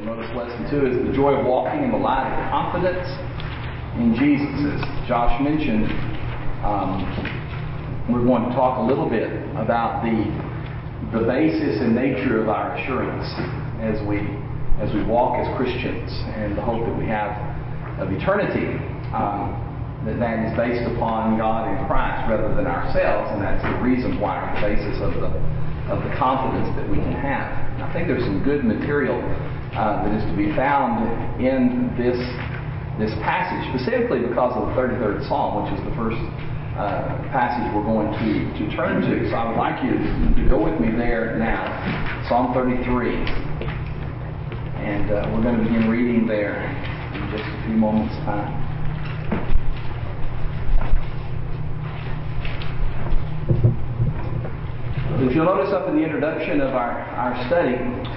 Notice lesson 2 is the joy of walking in the light of confidence in Jesus. As Josh mentioned, we're going to talk a little bit about the basis and nature of our assurance as we walk as Christians, and the hope that we have of eternity. That is based upon God and Christ rather than ourselves, and that's the reason why, the basis of the confidence that we can have. And I think there's some good material that is to be found in this passage, specifically because of the 33rd Psalm, which is the first passage we're going to turn to. So I would like you to go with me there now, Psalm 33. And we're going to begin reading there in just a few moments' time. If you'll notice up in the introduction of our study,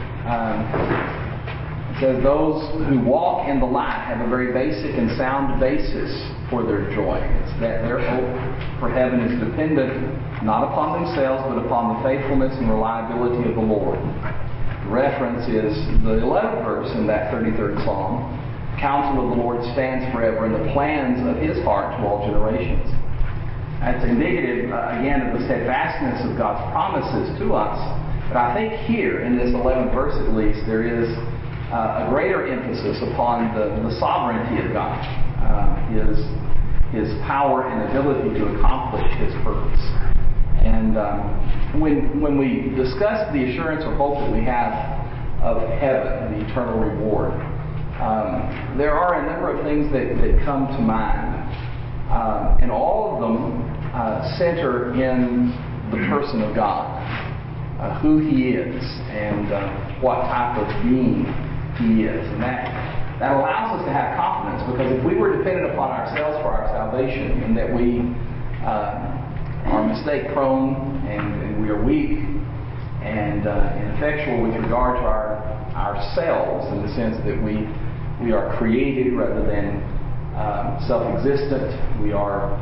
it says, those who walk in the light have a very basic and sound basis for their joy. It's that their hope for heaven is dependent not upon themselves, but upon the faithfulness and reliability of the Lord. The reference is the 11th verse in that 33rd Psalm. Counsel of the Lord stands forever, and the plans of His heart to all generations. That's indicative, again, of the steadfastness of God's promises to us. But I think here, in this 11th verse at least, there is a greater emphasis upon the sovereignty of God, His power and ability to accomplish His purpose. And when we discuss the assurance or hope that we have of heaven, the eternal reward, there are a number of things that come to mind. And all of them center in the person of God, who He is, and what type of being He is. And that allows us to have confidence, because if we were dependent upon ourselves for our salvation, and that we are mistake prone, and we are weak and ineffectual with regard to ourselves, in the sense that we are created rather than self-existent. We are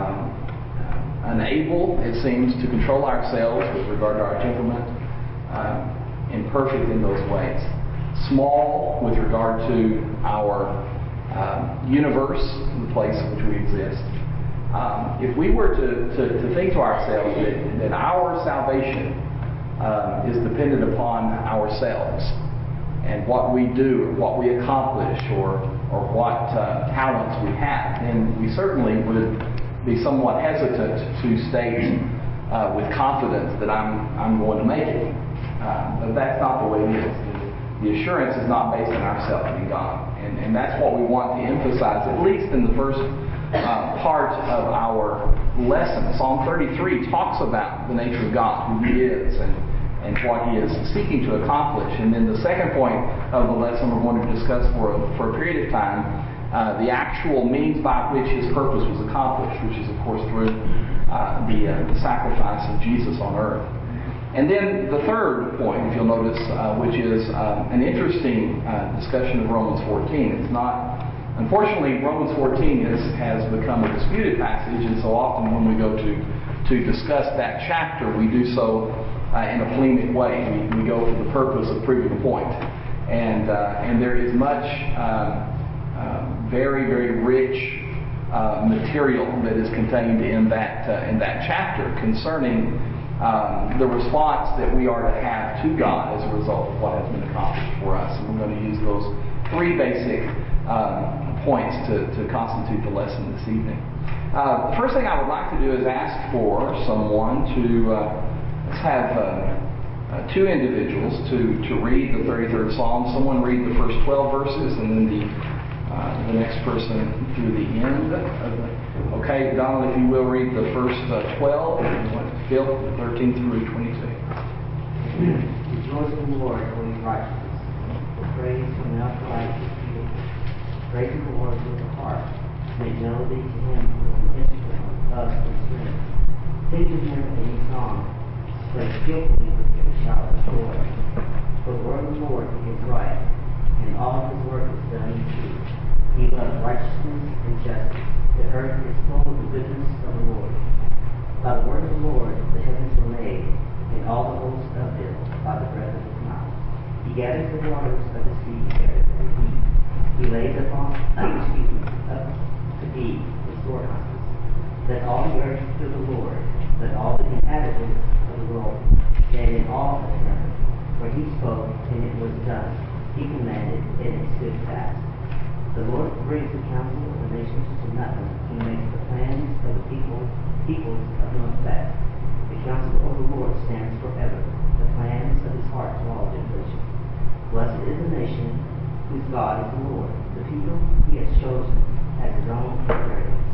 unable, it seems, to control ourselves with regard to our temperament, imperfect in those ways, small with regard to our universe, the place in which we exist. If we were to think to ourselves that our salvation is dependent upon ourselves, and what we do, or what we accomplish, or what talents we have, then we certainly would be somewhat hesitant to state with confidence that I'm going to make it. But that's not the way it is. The assurance is not based on ourselves, but in God. And that's what we want to emphasize, at least in the first part of our lesson. Psalm 33 talks about the nature of God, who He is, and what He is seeking to accomplish. And then the second point of the lesson we're going to discuss for a period of time, the actual means by which His purpose was accomplished, which is, of course, through the sacrifice of Jesus on earth. And then the third point, if you'll notice, which is an interesting discussion of Romans 14. It's not, unfortunately, Romans 14 has become a disputed passage, and so often when we go to discuss that chapter, we do so in a polemic way. We go for the purpose of proving a point. And there is much very, very rich material that is contained in that chapter concerning the response that we are to have to God as a result of what has been accomplished for us. And we're going to use those three basic points to constitute the lesson this evening. The first thing I would like to do is ask for someone to let's have two individuals to read the 33rd Psalm. Someone read the first 12 verses, and then the next person through the end. Okay, Donald, if you will, read the first 12, and Phil, 13 through 22. Rejoice in the Lord, O ye righteous. For praise from the upright is beautiful. Praise the Lord with the heart. Make melody to Him with an instrument of His strength. Sing to Him a new song. Play skillfully with a shout of joy. For the word of the Lord is right, and all His work is done in truth. He loves righteousness and justice. The earth is full of the goodness of the Lord. By the word of the Lord the heavens were made, and all the hosts of it by the breath of His mouth. He gathers the waters of the sea together in a heap. He lays up to deep the storehouses. Let all the earth fear the Lord. Let all the inhabitants of the world stand in awe of him. For he spoke, and it was done. He commanded, and it stood fast. The Lord brings the counsel of the nations to nothing. He makes the plans of the peoples of no effect. The counsel of the Lord stands forever. The plans of his heart to all generations. Blessed is the nation whose God is the Lord, the people he has chosen as his own inheritance.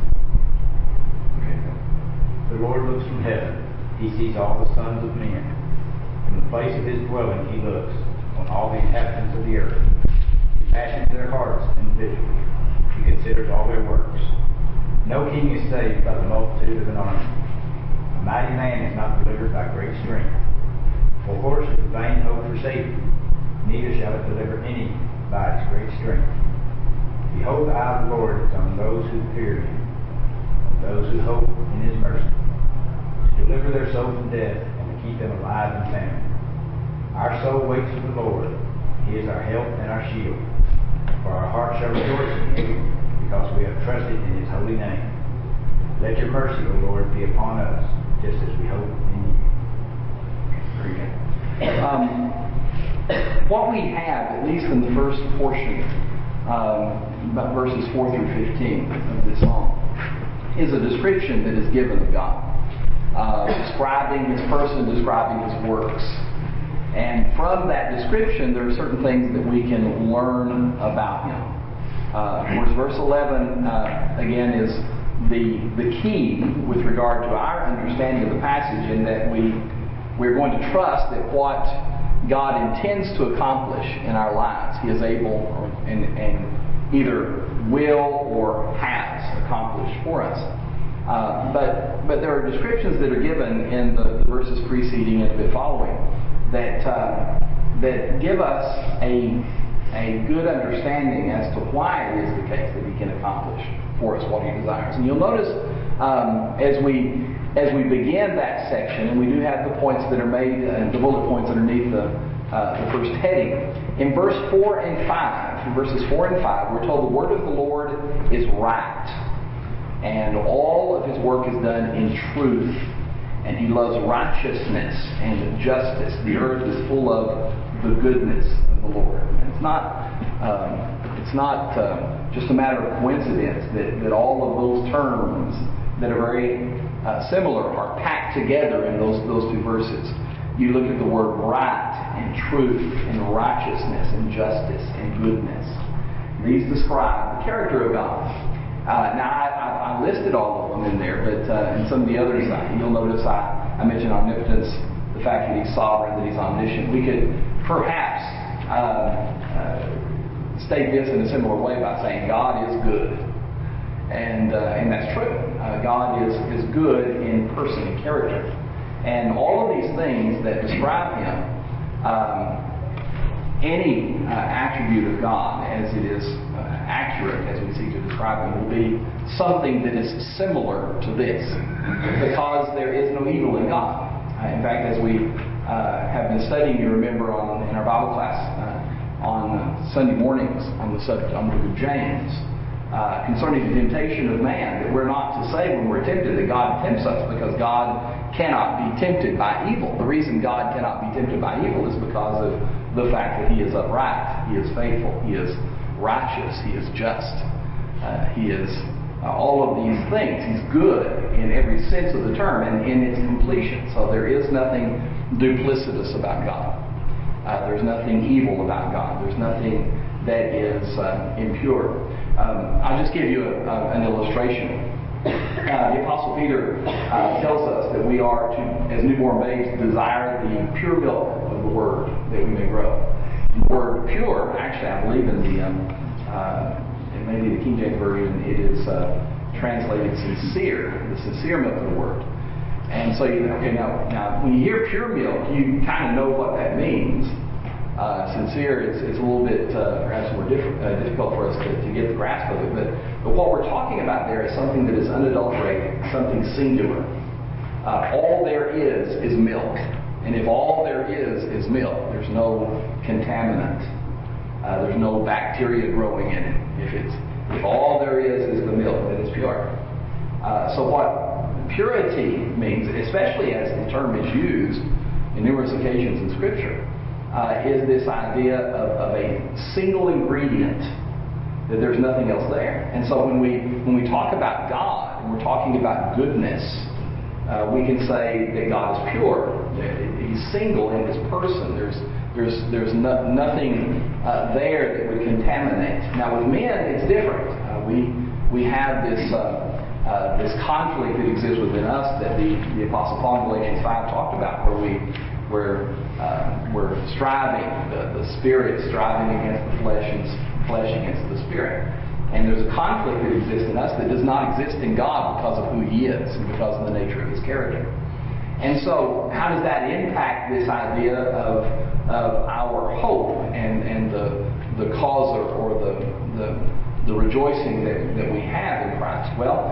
The Lord looks from heaven. He sees all the sons of men. From the place of his dwelling he looks on all the inhabitants of the earth. He fashions their hearts individually. He considers all their works. No king is saved by the multitude of an army. A mighty man is not delivered by great strength. For horse is a vain hope for safety, neither shall it deliver any by its great strength. Behold, the eye of the Lord is on those who fear him, on those who hope in his mercy, to deliver their soul from death and to keep them alive and sound. Our soul waits for the Lord. He is our help and our shield. For our heart shall rejoice in him, because we have trusted in his holy name. Let your mercy, O Lord, be upon us, just as we hope in you. Very good. What we have, at least in the first portion, about verses 4 through 15 of this psalm, is a description that is given of God, describing his person, describing his works. And from that description, there are certain things that we can learn about him. Verse 11, again, is the key with regard to our understanding of the passage, in that we're going to trust that what God intends to accomplish in our lives, he is able and either will or has accomplished for us. But there are descriptions that are given in the verses preceding and a bit following that give us a good understanding as to why it is the case that he can accomplish for us what he desires. And you'll notice as we begin that section, and we do have the points that are made, the bullet points underneath the first heading. In verse 4 and 5, in verses 4 and 5, we're told the word of the Lord is right, and all of his work is done in truth, and he loves righteousness and justice. The earth is full of the goodness of the Lord. And it's not just a matter of coincidence that all of those terms that are very similar are packed together in those two verses. You look at the word right and truth and righteousness and justice and goodness. These describe the character of God. Now, I listed all of them in there, but in some of the others, you'll notice I mentioned omnipotence, the fact that he's sovereign, that he's omniscient. We could perhaps state this in a similar way by saying God is good. And that's true. God is good in person and character. And all of these things that describe him, any attribute of God, as it is accurate as we seek to describe him, will be something that is similar to this, because there is no evil in God. In fact, as we have been studying, you remember in our Bible class on Sunday mornings on the book of James, concerning the temptation of man, that we're not to say when we're tempted that God tempts us, because God cannot be tempted by evil. The reason God cannot be tempted by evil is because of the fact that he is upright, he is faithful, he is righteous, he is just, he is all of these things. He's good in every sense of the term and in its completion. So there is nothing duplicitous about God. There's nothing evil about God. There's nothing that is impure. I'll just give you an illustration. The Apostle Peter tells us that we are to, as newborn babes, desire the pure milk of the Word, that we may grow. The word pure, actually, I believe in maybe the King James Version, it is translated sincere, the sincere milk of the Word. And so, now when you hear pure milk, you kind of know what that means. Sincere, it's a little bit perhaps more difficult for us to get the grasp of it. But what we're talking about there is something that is unadulterated, something singular. All there is milk. And if all there is milk, there's no contaminant, there's no bacteria growing in it. If all there is the milk, then it's pure. So what purity means, especially as the term is used in numerous occasions in Scripture, is this idea of a single ingredient, that there's nothing else there. And so when we talk about God and we're talking about goodness, we can say that God is pure. He's single in His person. There's nothing there that would contaminate. Now with men, it's different. We have this conflict that exists within us that the Apostle Paul in Galatians 5 talked about, where we're striving, the Spirit striving against the flesh and flesh against the Spirit. And there's a conflict that exists in us that does not exist in God because of who He is and because of the nature of His character. And so how does that impact this idea of our hope and the cause or the rejoicing that we have in Christ? Well,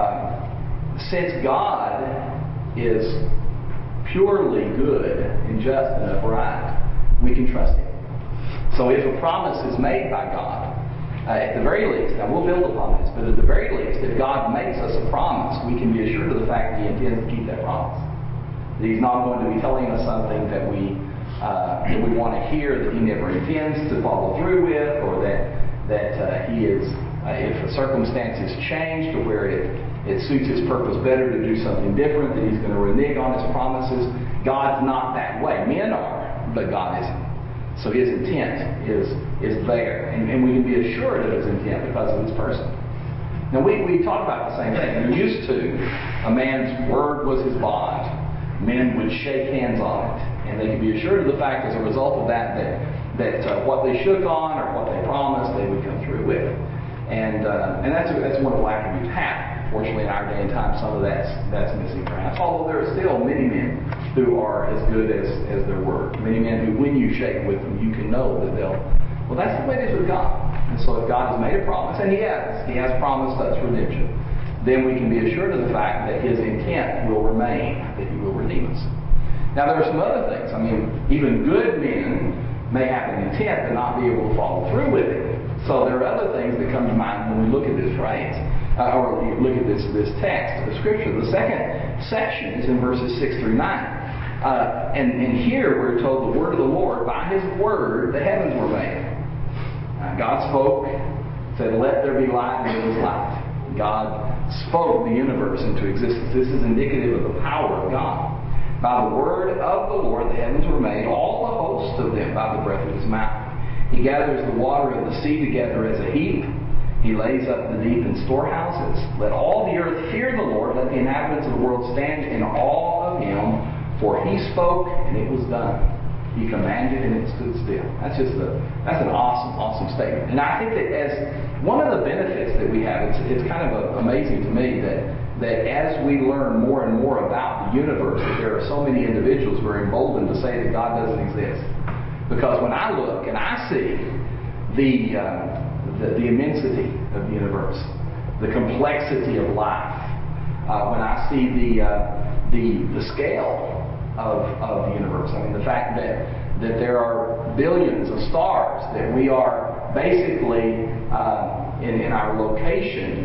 since God is purely good and just and upright, we can trust Him. So if a promise is made by God, at the very least, now we'll build upon this, but at the very least, if God makes us a promise, we can be assured of the fact that He intends to keep that promise. That He's not going to be telling us something that we want to hear that He never intends to follow through with, or that He is, if the circumstances change to where it suits His purpose better to do something different, that He's going to renege on His promises. God's not that way. Men are, but God isn't. So His intent is there. And we can be assured of His intent because of His person. Now we talk about the same thing. We're used to a man's word was his bond. Men would shake hands on it. And they could be assured of the fact as a result of that what they shook on or what they promised they would come through with. And that's a wonderful attribute to have. Fortunately, in our day and time, some of that's missing perhaps. Although there are still many men who are as good as their word. Many men who, when you shake with them, you can know that well, that's the way it is with God. And so if God has made a promise, and He has promised us redemption, then we can be assured of the fact that His intent will remain, that He will redeem us. Now there are some other things. I mean, even good men may have an intent but not be able to follow through with it. So there are other things that come to mind when we look at this phrase, or look at this text of the Scripture. The second section is in verses 6 through 9. And here we're told the word of the Lord, by His word the heavens were made. God spoke, said, "Let there be light," and there was light. God spoke the universe into existence. This is indicative of the power of God. By the word of the Lord the heavens were made, all the hosts of them by the breath of His mouth. He gathers the water of the sea together as a heap. He lays up the deep in storehouses. Let all the earth fear the Lord. Let the inhabitants of the world stand in awe of Him. For He spoke, and it was done. He commanded, and it stood still. That's an awesome statement. And I think that as one of the benefits that we have, it's kind of amazing to me that as we learn more and more about the universe, that there are so many individuals who are emboldened to say that God doesn't exist. Because when I look and I see the immensity of the universe, the complexity of life, when I see the scale of the universe, I mean the fact that there are billions of stars, that we are basically in our location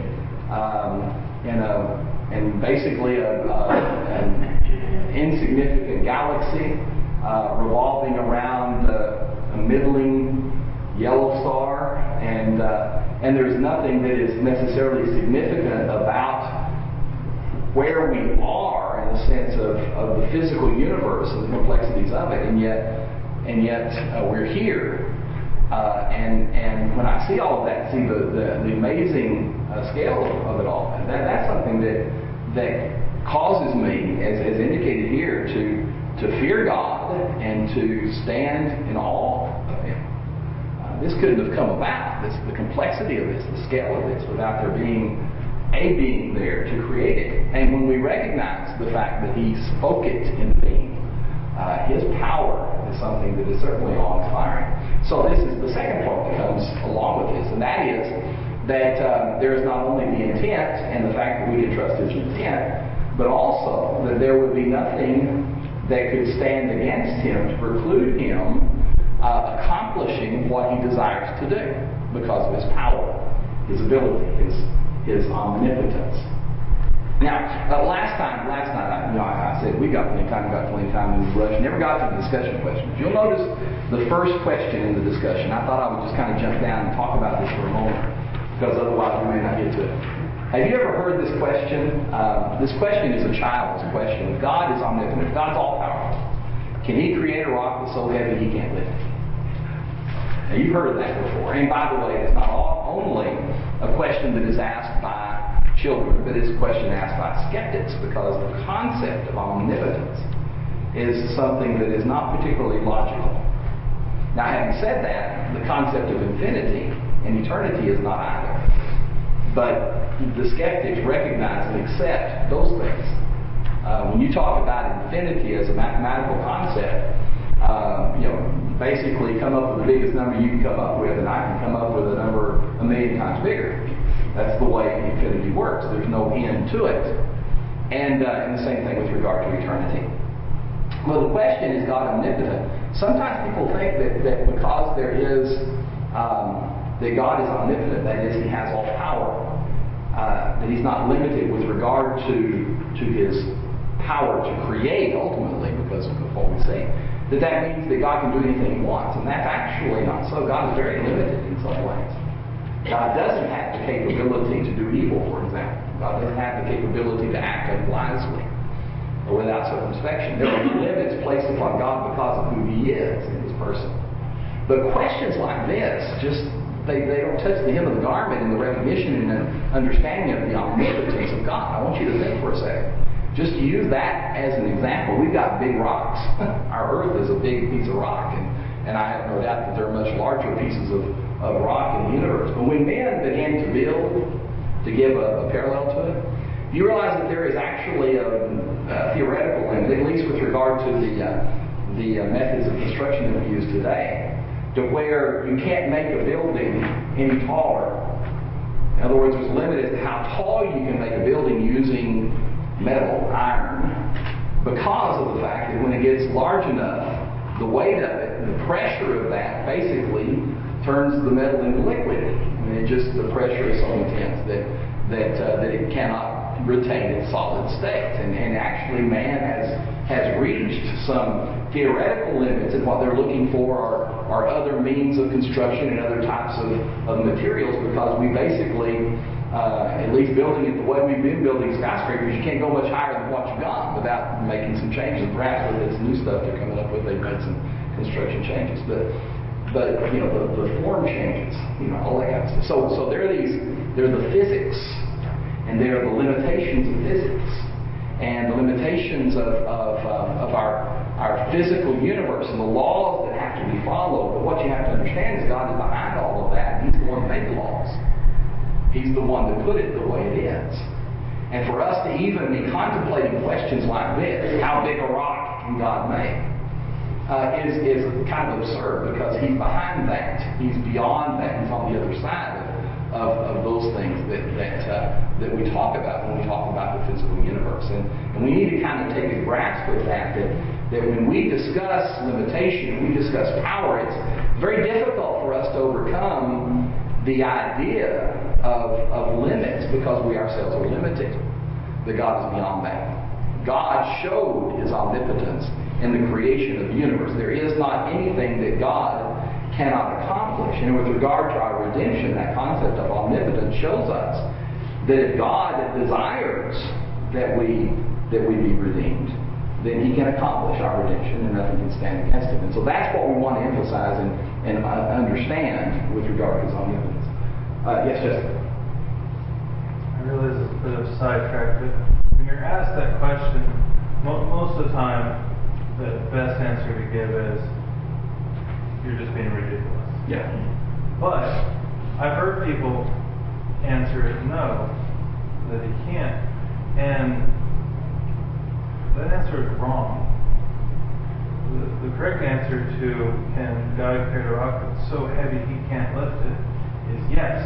in basically an insignificant galaxy revolving around a middling yellow star, and there's nothing that is necessarily significant about where we are in the sense of the physical universe and the complexities of it, and yet we're here. And when I see all of that, see the amazing scale of it all, and that's something that causes me, as indicated here, to fear God and to stand in awe of Him. This couldn't have come about, the complexity of this, the scale of this, without there being a being there to create it. And when we recognize the fact that He spoke it into being, His power is something that is certainly awe-inspiring. So this is the second point that comes along with this, and that is that there is not only the intent and the fact that we can trust His intent, but also that there would be nothing that could stand against him to preclude him accomplishing what he desires to do because of his power, his ability, his omnipotence. Now, last night, I said we got plenty of time in the rush. Never got to the discussion questions. You'll notice the first question in the discussion. I thought I would just kind of jump down and talk about this for a moment, because otherwise we may not get to it. Have you ever heard this question? This question is a child's question. If God is omnipotent, if God's all powerful, can He create a rock that's so heavy He can't lift it? Now, you've heard of that before. And by the way, it's not only a question that is asked by children, but it's a question asked by skeptics, because the concept of omnipotence is something that is not particularly logical. Now, having said that, the concept of infinity and eternity is not either. But the skeptics recognize and accept those things. When you talk about infinity as a mathematical concept, basically come up with the biggest number you can come up with, and I can come up with a number 1,000,000 times bigger. That's the way infinity works. There's no end to it. And the same thing with regard to eternity. Well, the question is God omnipotent? Sometimes people think that because there is that God is omnipotent, that is, He has all power, that He's not limited with regard to His power to create ultimately, because of what we say, that means that God can do anything He wants. And that's actually not so. God is very limited in some ways. God doesn't have the capability to do evil, for example. God doesn't have the capability to act unwisely or without circumspection. There are limits placed upon God because of who He is in His person. But questions like this, they don't touch the hem of the garment in the recognition and the understanding of the omnipotence of God. I want you to think for a second. Just to use that as an example, we've got big rocks. Our earth is a big piece of rock, and I have no doubt that there are much larger pieces of rock in the universe. But when men began to build, to give a parallel to it, you realize that there is actually a theoretical limit, at least with regard to the methods of construction that we use today, to where you can't make a building any taller. In other words, there's a limit as to how tall you can make a building using metal, iron, because of the fact that when it gets large enough, the weight of it and the pressure of that basically turns the metal into liquid. I mean, the pressure is so intense that it cannot retain its solid state. And actually, man has reached some theoretical limits, and what they're looking for are other means of construction and other types of materials, because we basically, at least building it the way we've been building skyscrapers, you can't go much higher than what you've gone without making some changes. Perhaps with this new stuff they're coming up with, they've made some construction changes. But the form changes, all that kind of stuff. So there are the physics, and there are the limitations of physics, and the limitations of our physical universe, and the laws that have to be followed. But what you have to understand is God is behind all of that, and He's the one that made the laws. He's the one that put it the way it is. And for us to even be contemplating questions like this, how big a rock can God make? Is kind of absurd, because He's behind that. He's beyond that. He's on the other side of those things that we talk about when we talk about the physical universe. And we need to kind of take a grasp of that when we discuss limitation, when we discuss power, it's very difficult for us to overcome the idea of limits, because we ourselves are limited. That God is beyond that. God showed His omnipotence in the creation of the universe. There is not anything that God cannot accomplish. And with regard to our redemption, that concept of omnipotence shows us that if God desires that we be redeemed, then He can accomplish our redemption, and nothing can stand against Him. And so that's what we want to emphasize and understand with regard to His omnipotence. Yes, Jessica? I realize it's a bit of a sidetrack, but when you're asked that question, most of the time, the best answer to give is, you're just being ridiculous. Yeah. But I've heard people answer it no, that He can't. And that answer is wrong. The correct answer to, can God create a rock that's so heavy He can't lift it, is yes.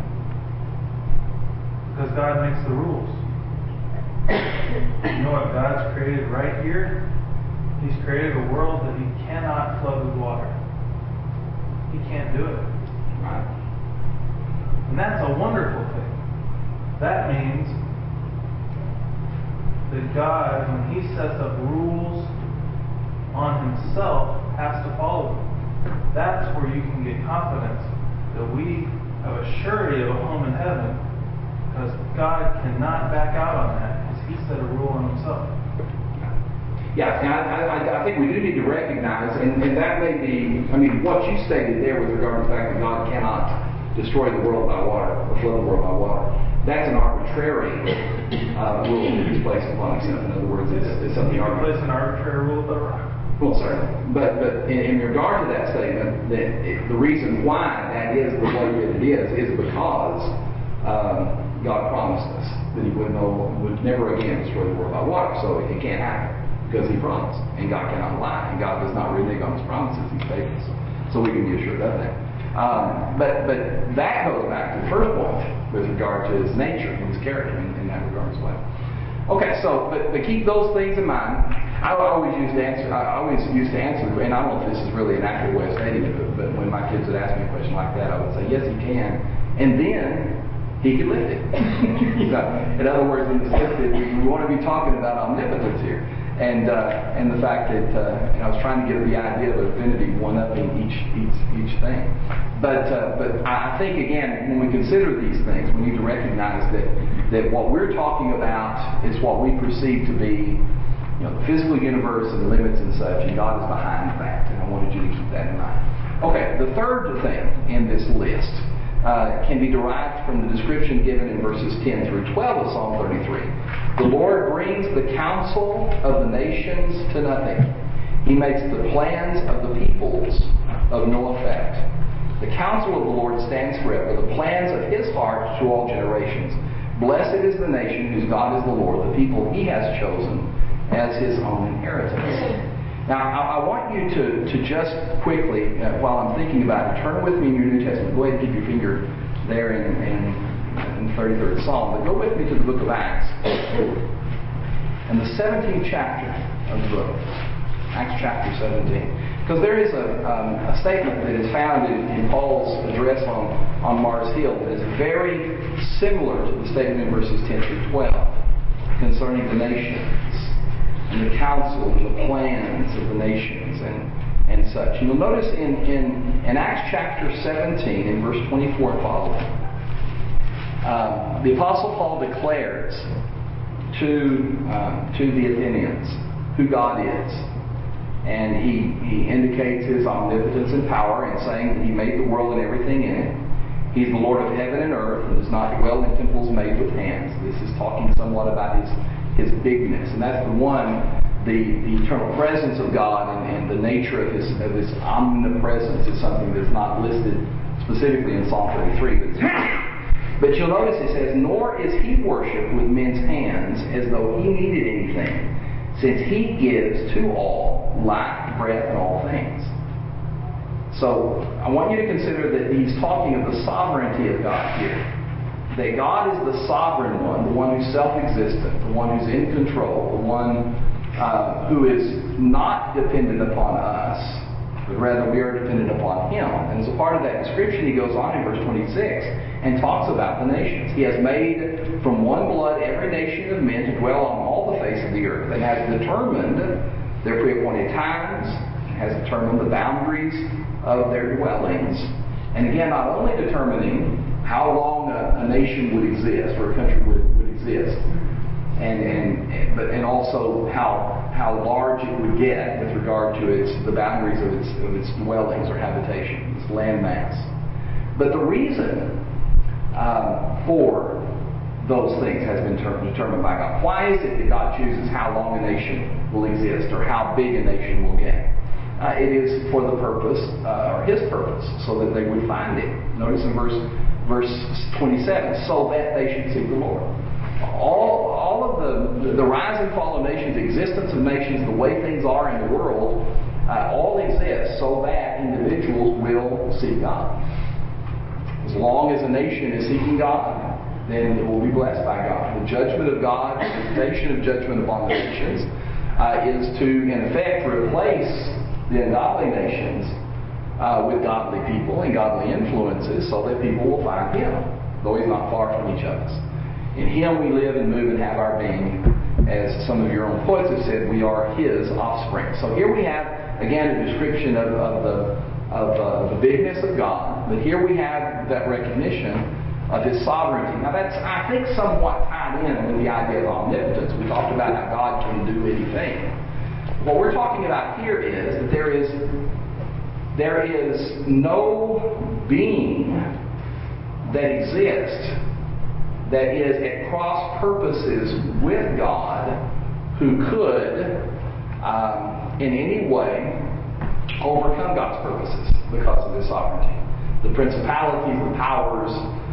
Because God makes the rules. You know what God's created right here He's created a world that He cannot flood with water. He can't do it. Right. And that's a wonderful thing. That means that God, when He sets up rules on Himself, has to follow them. That's where you can get confidence that we have a surety of a home in heaven, because God cannot back out on that, because He set a rule on Himself. Yeah, and I think we do need to recognize, and that may be, what you stated there with regard to the fact that God cannot destroy the world by water, or flood the world by water, that's an arbitrary rule that He's placed upon Himself. In other words, it's something arbitrary. Place an arbitrary rule about rock. Well, certainly. But in regard to that statement, the reason why that is the way that it is because God promised us that He would never again destroy the world by water. So it can't happen because He promised. And God cannot lie. And God does not renege on His promises. He's faithful. So we can be assured of that. But that goes back to the first point with regard to His nature and His character in that regard as well. Okay, so but keep those things in mind. I always used to answer, and I don't know if this is really an accurate way of stating it, but when my kids would ask me a question like that, I would say, yes, He can. And then He could lift it. In other words, in the sense that we want to be talking about omnipotence here. And the fact that I was trying to get the idea of infinity one-upping each thing. But I think, again, when we consider these things, we need to recognize that what we're talking about is what we perceive to be the physical universe and limits and such, and God is behind that. And I wanted you to keep that in mind. Okay, the third thing in this list can be derived from the description given in verses 10 through 12 of Psalm 33. The Lord brings the counsel of the nations to nothing. He makes the plans of the peoples of no effect. The counsel of the Lord stands forever, the plans of His heart to all generations. Blessed is the nation whose God is the Lord, the people He has chosen as His own inheritance. Now, I want you to just quickly, while I'm thinking about it, turn with me in your New Testament. Go ahead and keep your finger there in the 33rd Psalm. But go with me to the book of Acts and the 17th chapter of the book. Acts chapter 17. Because there is a statement that is found in Paul's address on Mars Hill that is very similar to the statement in verses 10 through 12 concerning the nations and the counsel and the plans of the nations and such. You'll notice in Acts chapter 17, in verse 24 and following, the Apostle Paul declares to the Athenians who God is. And he indicates His omnipotence and power in saying that He made the world and everything in it. He's the Lord of heaven and earth and does not dwell in temples made with hands. This is talking somewhat about His bigness. And that's the eternal presence of God and the nature of His omnipresence is something that's not listed specifically in Psalm 33. But you'll notice it says, nor is He worshipped with men's hands as though He needed anything, since He gives to all life, breath, and all things. So I want you to consider that he's talking of the sovereignty of God here. That God is the sovereign one, the one who's self-existent, the one who's in control, the one who is not dependent upon us, but rather we are dependent upon Him. And as a part of that description, he goes on in verse 26 and talks about the nations. He has made from one blood every nation of men to dwell on all the face of the earth, and has determined their pre-appointed times, has determined the boundaries of their dwellings. And again, not only determining how long a nation would exist, or a country would exist, and also how large it would get with regard to the boundaries of its dwellings or habitation, its landmass. But the reason for those things has been determined by God. Why is it that God chooses how long a nation will exist or how big a nation will get? It is for the purpose, or His purpose, so that they would find Him. Notice in verse 27, so that they should seek the Lord. All of the rise and fall of nations, existence of nations, the way things are in the world, all exist so that individuals will seek God. As long as a nation is seeking God, then it will be blessed by God. The judgment of God, the visitation of judgment upon the nations, is to, in effect, replace the ungodly nations with godly people and godly influences so that people will find Him, though He's not far from each of us. In Him we live and move and have our being. As some of your own poets have said, we are His offspring. So here we have, again, a description of the bigness of God, but here we have that recognition of His sovereignty. Now that's, I think, somewhat tied in with the idea of omnipotence. We talked about how God can do anything. What we're talking about here is that there is no being that exists that is at cross purposes with God who could in any way overcome God's purposes because of His sovereignty. The principalities, the powers,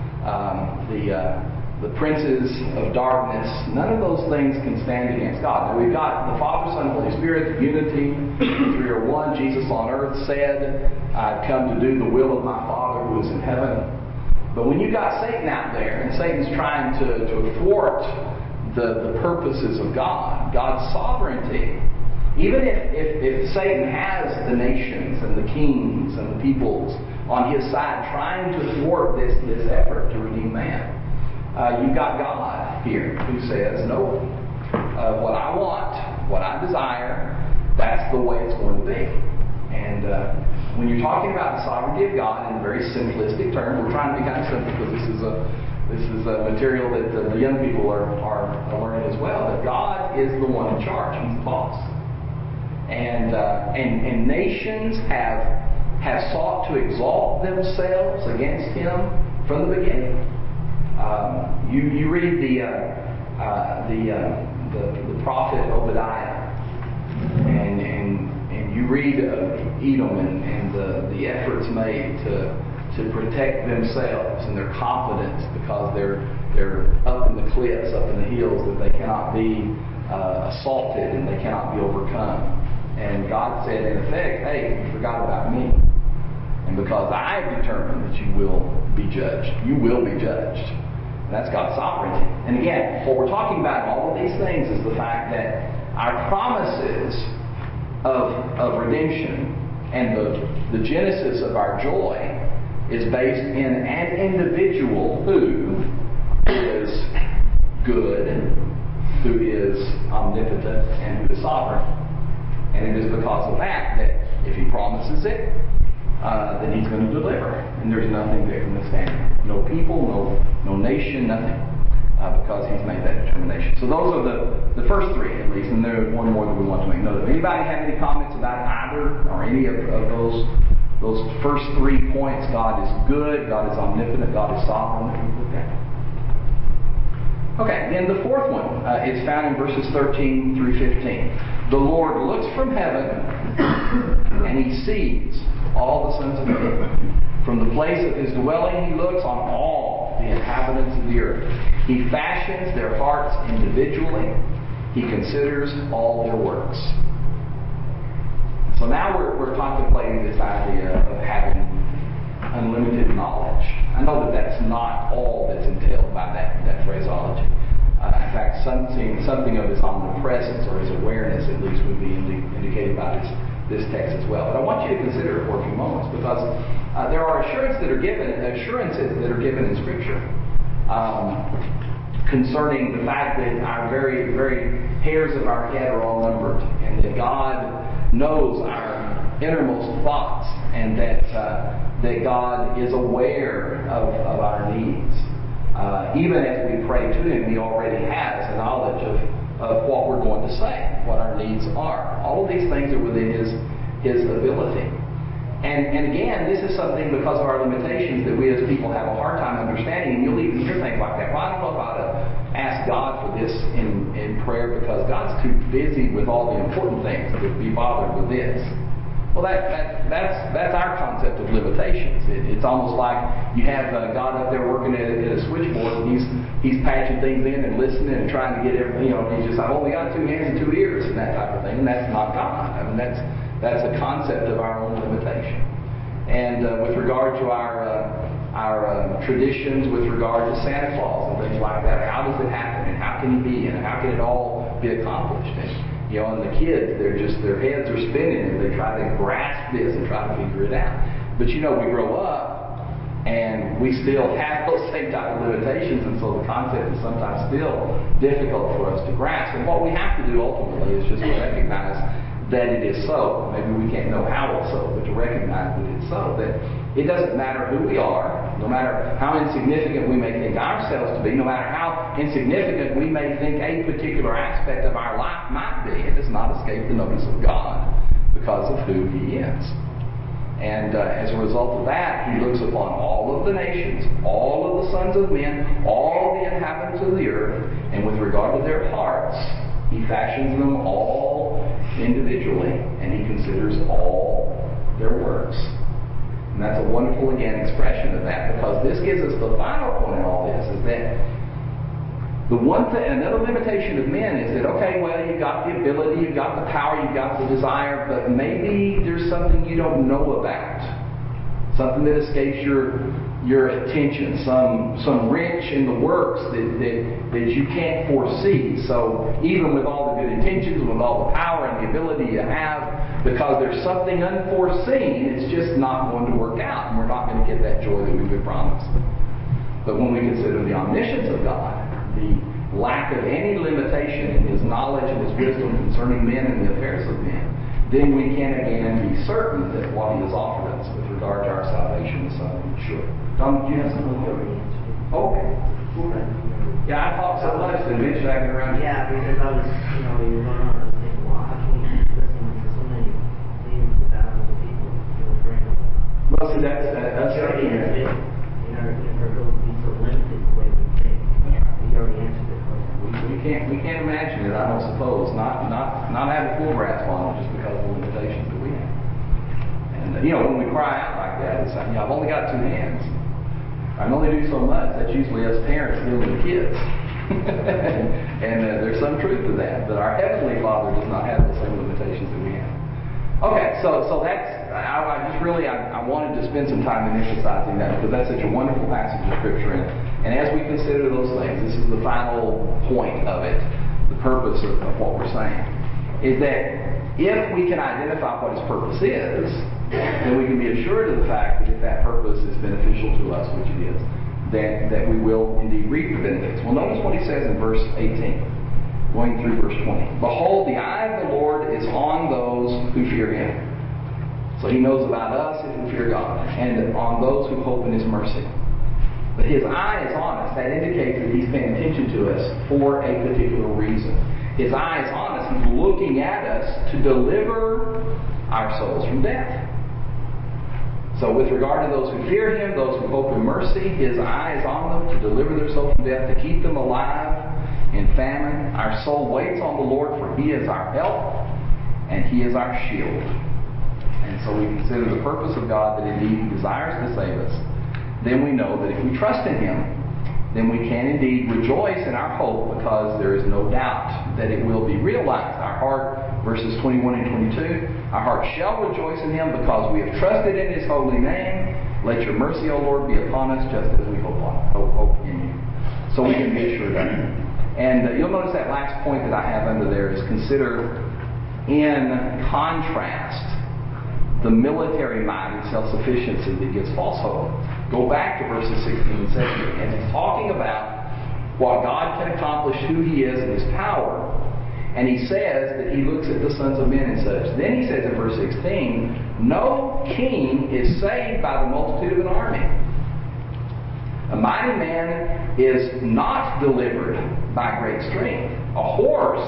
the princes of darkness, none of those things can stand against God. Now we've got the Father, Son, and Holy Spirit, unity, the three are one. Jesus on earth said, I've come to do the will of my Father who is in heaven. But when you've got Satan out there, and Satan's trying to thwart the purposes of God, God's sovereignty, even if Satan has the nations and the kings and the peoples on his side trying to thwart this effort to redeem man, you've got God here who says, no, what I want, what I desire, that's the way it's going to be. And when you're talking about the sovereignty of God in a very simplistic term, we're trying to be kind of simple because this is a material that the young people are learning as well. That God is the one in charge; He's the boss. And nations have sought to exalt themselves against Him from the beginning. You read the prophet Obadiah, and you read of Edom and the efforts made to protect themselves and their confidence because they're up in the cliffs, up in the hills, that they cannot be assaulted and they cannot be overcome. And God said, in effect, hey, you forgot about me. And because I've determined that you will be judged, you will be judged. And that's God's sovereignty. And again, what we're talking about in all of these things is the fact that our promises of redemption and the genesis of our joy is based in an individual who is good, who is omnipotent, and who is sovereign. And it is because of that if He promises it, then He's going to deliver. And there's nothing that can withstand it. No people, no nation, nothing. Because He's made that determination. So those are the first three, at least, and there's one more that we want to make note of. Anybody have any comments about either or any of those first 3 points? God is good, God is omnipotent, God is sovereign. That we've looked at. Okay, then the fourth one is found in verses 13 through 15. The Lord looks from heaven and He sees all the sons of men. From the place of His dwelling He looks on all the inhabitants of the earth. He fashions their hearts individually. He considers all their works. So now we're contemplating this idea of having unlimited knowledge. I know that that's not all that's entailed by that phraseology. In fact, something of His omnipresence or His awareness, at least, would be indicated by this text as well. But I want you to consider it for a few moments, because there are assurances that are given in Scripture concerning the fact that our very, very hairs of our head are all numbered, and that God knows our innermost thoughts, and that God is aware of our needs. Even as we pray to Him, He already has a knowledge of what we're going to say, what our needs are. All of these things are within His ability. And again, this is something, because of our limitations, that we as people have a hard time understanding. And you'll even hear things like that. Well, I don't know if I ought to ask God for this in prayer because God's too busy with all the important things to be bothered with this. Well, that's our concept of limitations. It's almost like you have God up there working at a switchboard, and he's patching things in and listening and trying to get everything. He's just, I've only got 2 hands and 2 ears and that type of thing. And that's not God. I mean, that's a concept of our own limitation. And with regard to our traditions, with regard to Santa Claus and things like that, how does it happen, and how can He be, and how can it all be accomplished? And the kids, their heads are spinning as they try to grasp this and try to figure it out. But we grow up and we still have those same type of limitations, and so the concept is sometimes still difficult for us to grasp. And what we have to do ultimately is just to recognize that it is so. Maybe we can't know how it's so, but to recognize that it's so. That it doesn't matter who we are, no matter how insignificant we may think ourselves to be, no matter how insignificant we may think a particular aspect of our life might be, it does not escape the notice of God because of who He is. And as a result of that, He looks upon all of the nations, all of the sons of men, all the inhabitants of the earth, and with regard to their hearts, He fashions them all individually, and He considers all their works. And that's a wonderful, again, expression of that, because this gives us the final point in all this, is that the one thing, another limitation of men is that, okay, well, you've got the ability, you've got the power, you've got the desire, but maybe there's something you don't know about. Something that escapes your attention. Some wrench in the works that you can't foresee. So even with all the good intentions, with all the power and the ability you have, because there's something unforeseen, it's just not going to work out, and we're not going to get that joy that we've been promised. But when we consider the omniscience of God, the lack of any limitation in His knowledge and His wisdom concerning men and the affairs of men, then we can again be certain that what He has offered us with regard to our salvation is something sure. Tom, did you have something to say? Okay. Yeah, I talked so much that eventually I got around to Yeah, because I was, you were going on, I was thinking, wow, how can you keep listening to so many millions of thousands of people to bring up? Well, see, that's already answered it. In our ability so limited the way we think. You already answered it. We can't imagine it, I don't suppose. Not have a full grasp on it just because of the limitations that we have. And when we cry out like that, it's like, I've only got two hands. I can only do so much. That's usually us parents dealing with kids. And there's some truth to that. But our Heavenly Father does not have the same limitations that we have. Okay, so that's, I wanted to spend some time in emphasizing that because that's such a wonderful passage of Scripture. And as we consider those things, this is the final point of it, the purpose of what we're saying, is that if we can identify what His purpose is, then we can be assured of the fact that if that purpose is beneficial to us, which it is, that we will indeed reap the benefits. Well, notice what He says in verse 18. Going through verse 20. Behold, the eye of the Lord is on those who fear Him. So He knows about us if we fear God, and on those who hope in His mercy. But His eye is on us. That indicates that He's paying attention to us for a particular reason. His eye is on us. He's looking at us to deliver our souls from death. So with regard to those who fear Him, those who hope in mercy, His eye is on them to deliver their souls from death, to keep them alive in famine. Our soul waits on the Lord, for He is our help and He is our shield. And so we consider the purpose of God that indeed He desires to save us. Then we know that if we trust in Him, then we can indeed rejoice in our hope, because there is no doubt that it will be realized. Our heart, verses 21 and 22, our heart shall rejoice in Him because we have trusted in His holy name. Let your mercy, O Lord, be upon us just as we hope in You. So we can be assured of it. And you'll notice that last point that I have under there is consider in contrast the military might and self-sufficiency that gives false hope. Go back to verses 16 and 17. And He's talking about what God can accomplish, who He is, and His power. And He says that He looks at the sons of men and such. Then He says in verse 16, no king is saved by the multitude of an army. A mighty man is not delivered by great strength. A horse,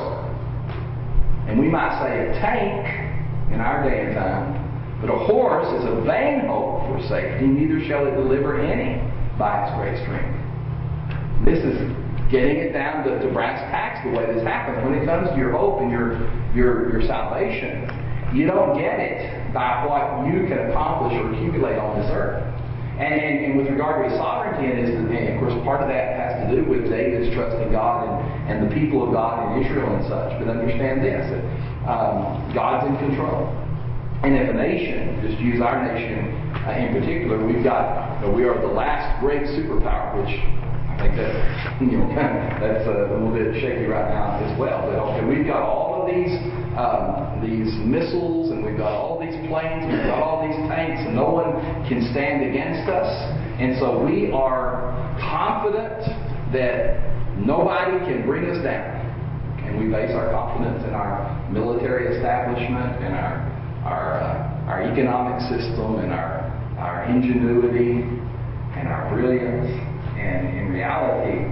and we might say a tank in our day and time, but a horse is a vain hope for safety, neither shall it deliver any by its great strength. This is getting it down to brass tacks the way this happens. When it comes to your hope and your salvation, you don't get it by what you can accomplish or accumulate on this earth. And with regard to His sovereignty, and of course part of that has to do with David's trust in God and the people of God in Israel and such. But understand this, that God's in control. And if a nation, just use our nation in particular, we are the last great superpower, which I think that's a little bit shaky right now as well. But okay, we've got all of these these missiles, and we've got all these planes, we've got all these tanks, and no one can stand against us. And so we are confident that nobody can bring us down. And we base our confidence in our military establishment and our economic system and our ingenuity and our brilliance. And in reality,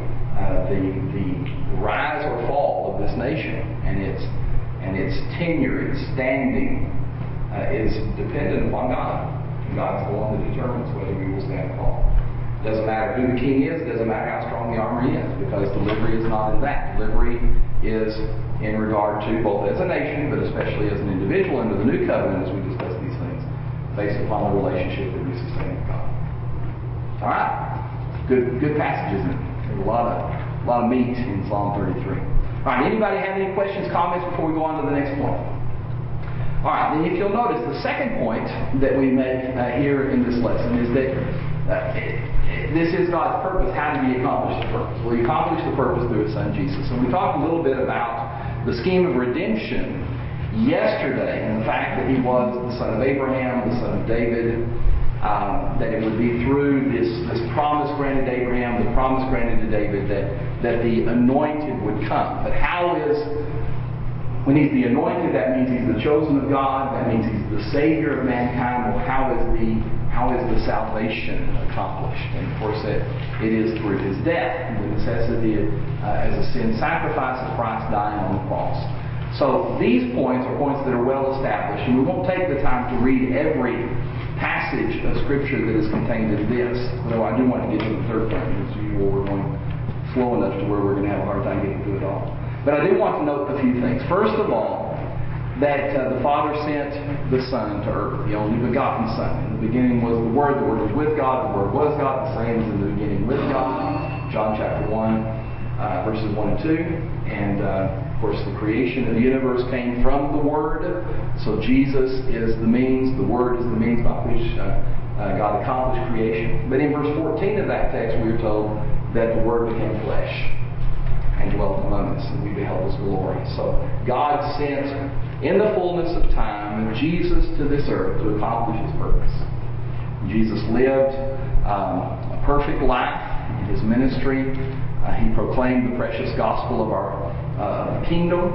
the rise or fall of this nation and its tenure, its standing, is dependent upon God. And God's the one that determines whether we will stand or fall. It doesn't matter who the king is. It doesn't matter how strong the army is, because delivery is not in that. Delivery is in regard to both as a nation, but especially as an individual under the new covenant, as we discuss these things, based upon the relationship that we sustain with God. All right, good passage, isn't it? There's a lot of meat in Psalm 33. All right, anybody have any questions, comments before we go on to the next point? All right, then if you'll notice, the second point that we make here in this lesson is that this is God's purpose. How did He accomplish the purpose? Well, He accomplished the purpose through His Son Jesus. And we talked a little bit about the scheme of redemption yesterday, and the fact that He was the son of Abraham, the son of David, that it would be through this promise granted to Abraham, the promise granted to David, that the anointed would come. But how is, when He's the anointed, that means He's the chosen of God, that means He's the Savior of mankind. Well, how is the salvation accomplished? And of course, it is through His death, the necessity as a sin sacrifice of Christ dying on the cross. So these points are points that are well established, and we won't take the time to read every passage of Scripture that is contained in this. Though I do want to get to the third point. As usual, we're going slow enough to where we're going to have a hard time getting through it all. But I do want to note a few things. First of all, that the Father sent the Son to earth, the only begotten Son. In the beginning was the Word was with God, the Word was God, the same was in the beginning with God. John chapter 1, verses 1 and 2. And of course, the creation of the universe came from the Word. So Jesus is the means, the Word is the means by which God accomplished creation. But in verse 14 of that text, we are told that the Word became flesh and dwelt among us, and we beheld His glory. So God sent, in the fullness of time, Jesus to this earth to accomplish His purpose. Jesus lived a perfect life in His ministry. He proclaimed the precious gospel of our kingdom.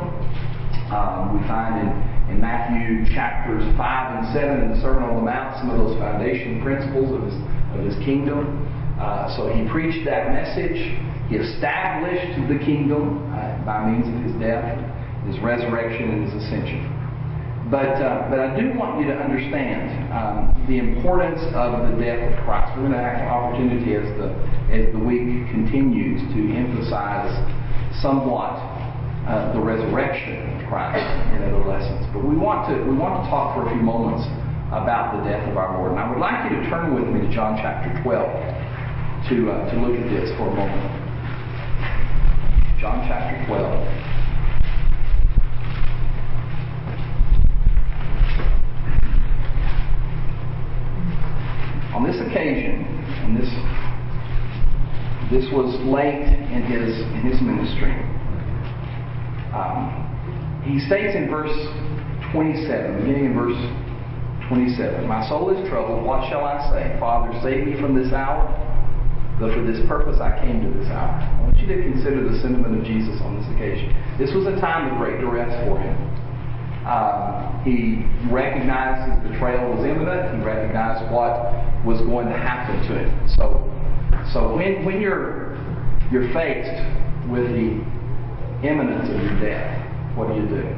We find in Matthew chapters 5 and 7 in the Sermon on the Mount some of those foundation principles of His kingdom. So He preached that message. He established the kingdom by means of His death, His resurrection, and His ascension. But I do want you to understand the importance of the death of Christ. We're going to have an opportunity as the week continues to emphasize somewhat the resurrection of Christ in other lessons. But we want to talk for a few moments about the death of our Lord. And I would like you to turn with me to John chapter 12 to look at this for a moment. John chapter 12. On this occasion, and this was late in his ministry, he states in verse 27, beginning in verse 27, "My soul is troubled. What shall I say? Father, save me from this hour. But for this purpose I came to this hour." I want you to consider the sentiment of Jesus on this occasion. This was a time of great duress for Him. He recognized His betrayal was imminent. He recognized what was going to happen to Him. So when you're faced with the imminence of your death, what do you do?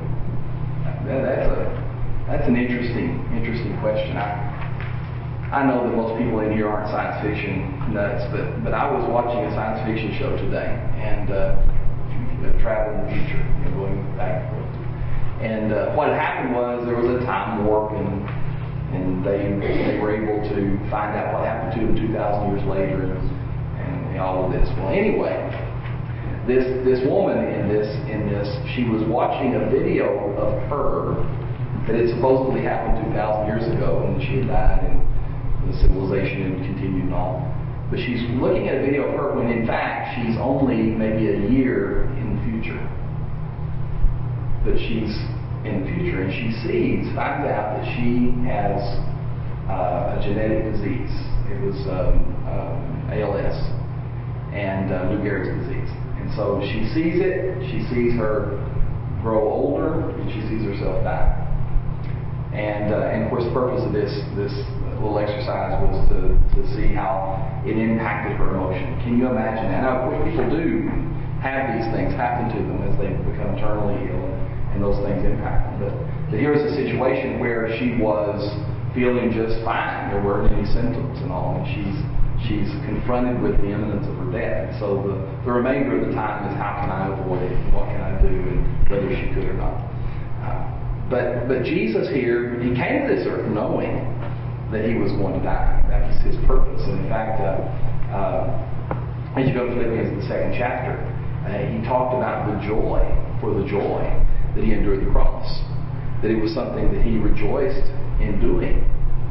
That's an interesting question. I know that most people in here aren't science fiction nuts, but I was watching a science fiction show today, and travel in the future, going back and forth. And what happened was there was a time warp, and they were able to find out what happened to them 2,000 years later, and all of this. Well, anyway, this woman in this, she was watching a video of her that had supposedly happened 2,000 years ago, and she had died, and the civilization had continued and all. But she's looking at a video of her when in fact she's only maybe a year in the future. But she's in the future. And she finds out that she has a genetic disease. It was ALS and Lou Gehrig's disease. And so she sees it. She sees her grow older, and she sees herself die. And of course, the purpose of this little exercise was to see how it impacted her emotion. Can you imagine that? Now, of course, people do have these things happen to them as they become terminally ill, and those things impact them. But here was a situation where she was feeling just fine. There weren't any symptoms and all, and she's confronted with the imminence of her death. And so the remainder of the time is, how can I avoid it? What can I do? And whether she could or not. But Jesus here, he came to this earth knowing that he was going to die. That was his purpose. And in fact, as you go to Philippians, the 2nd chapter, he talked about the joy that he endured the cross. That it was something that he rejoiced in doing.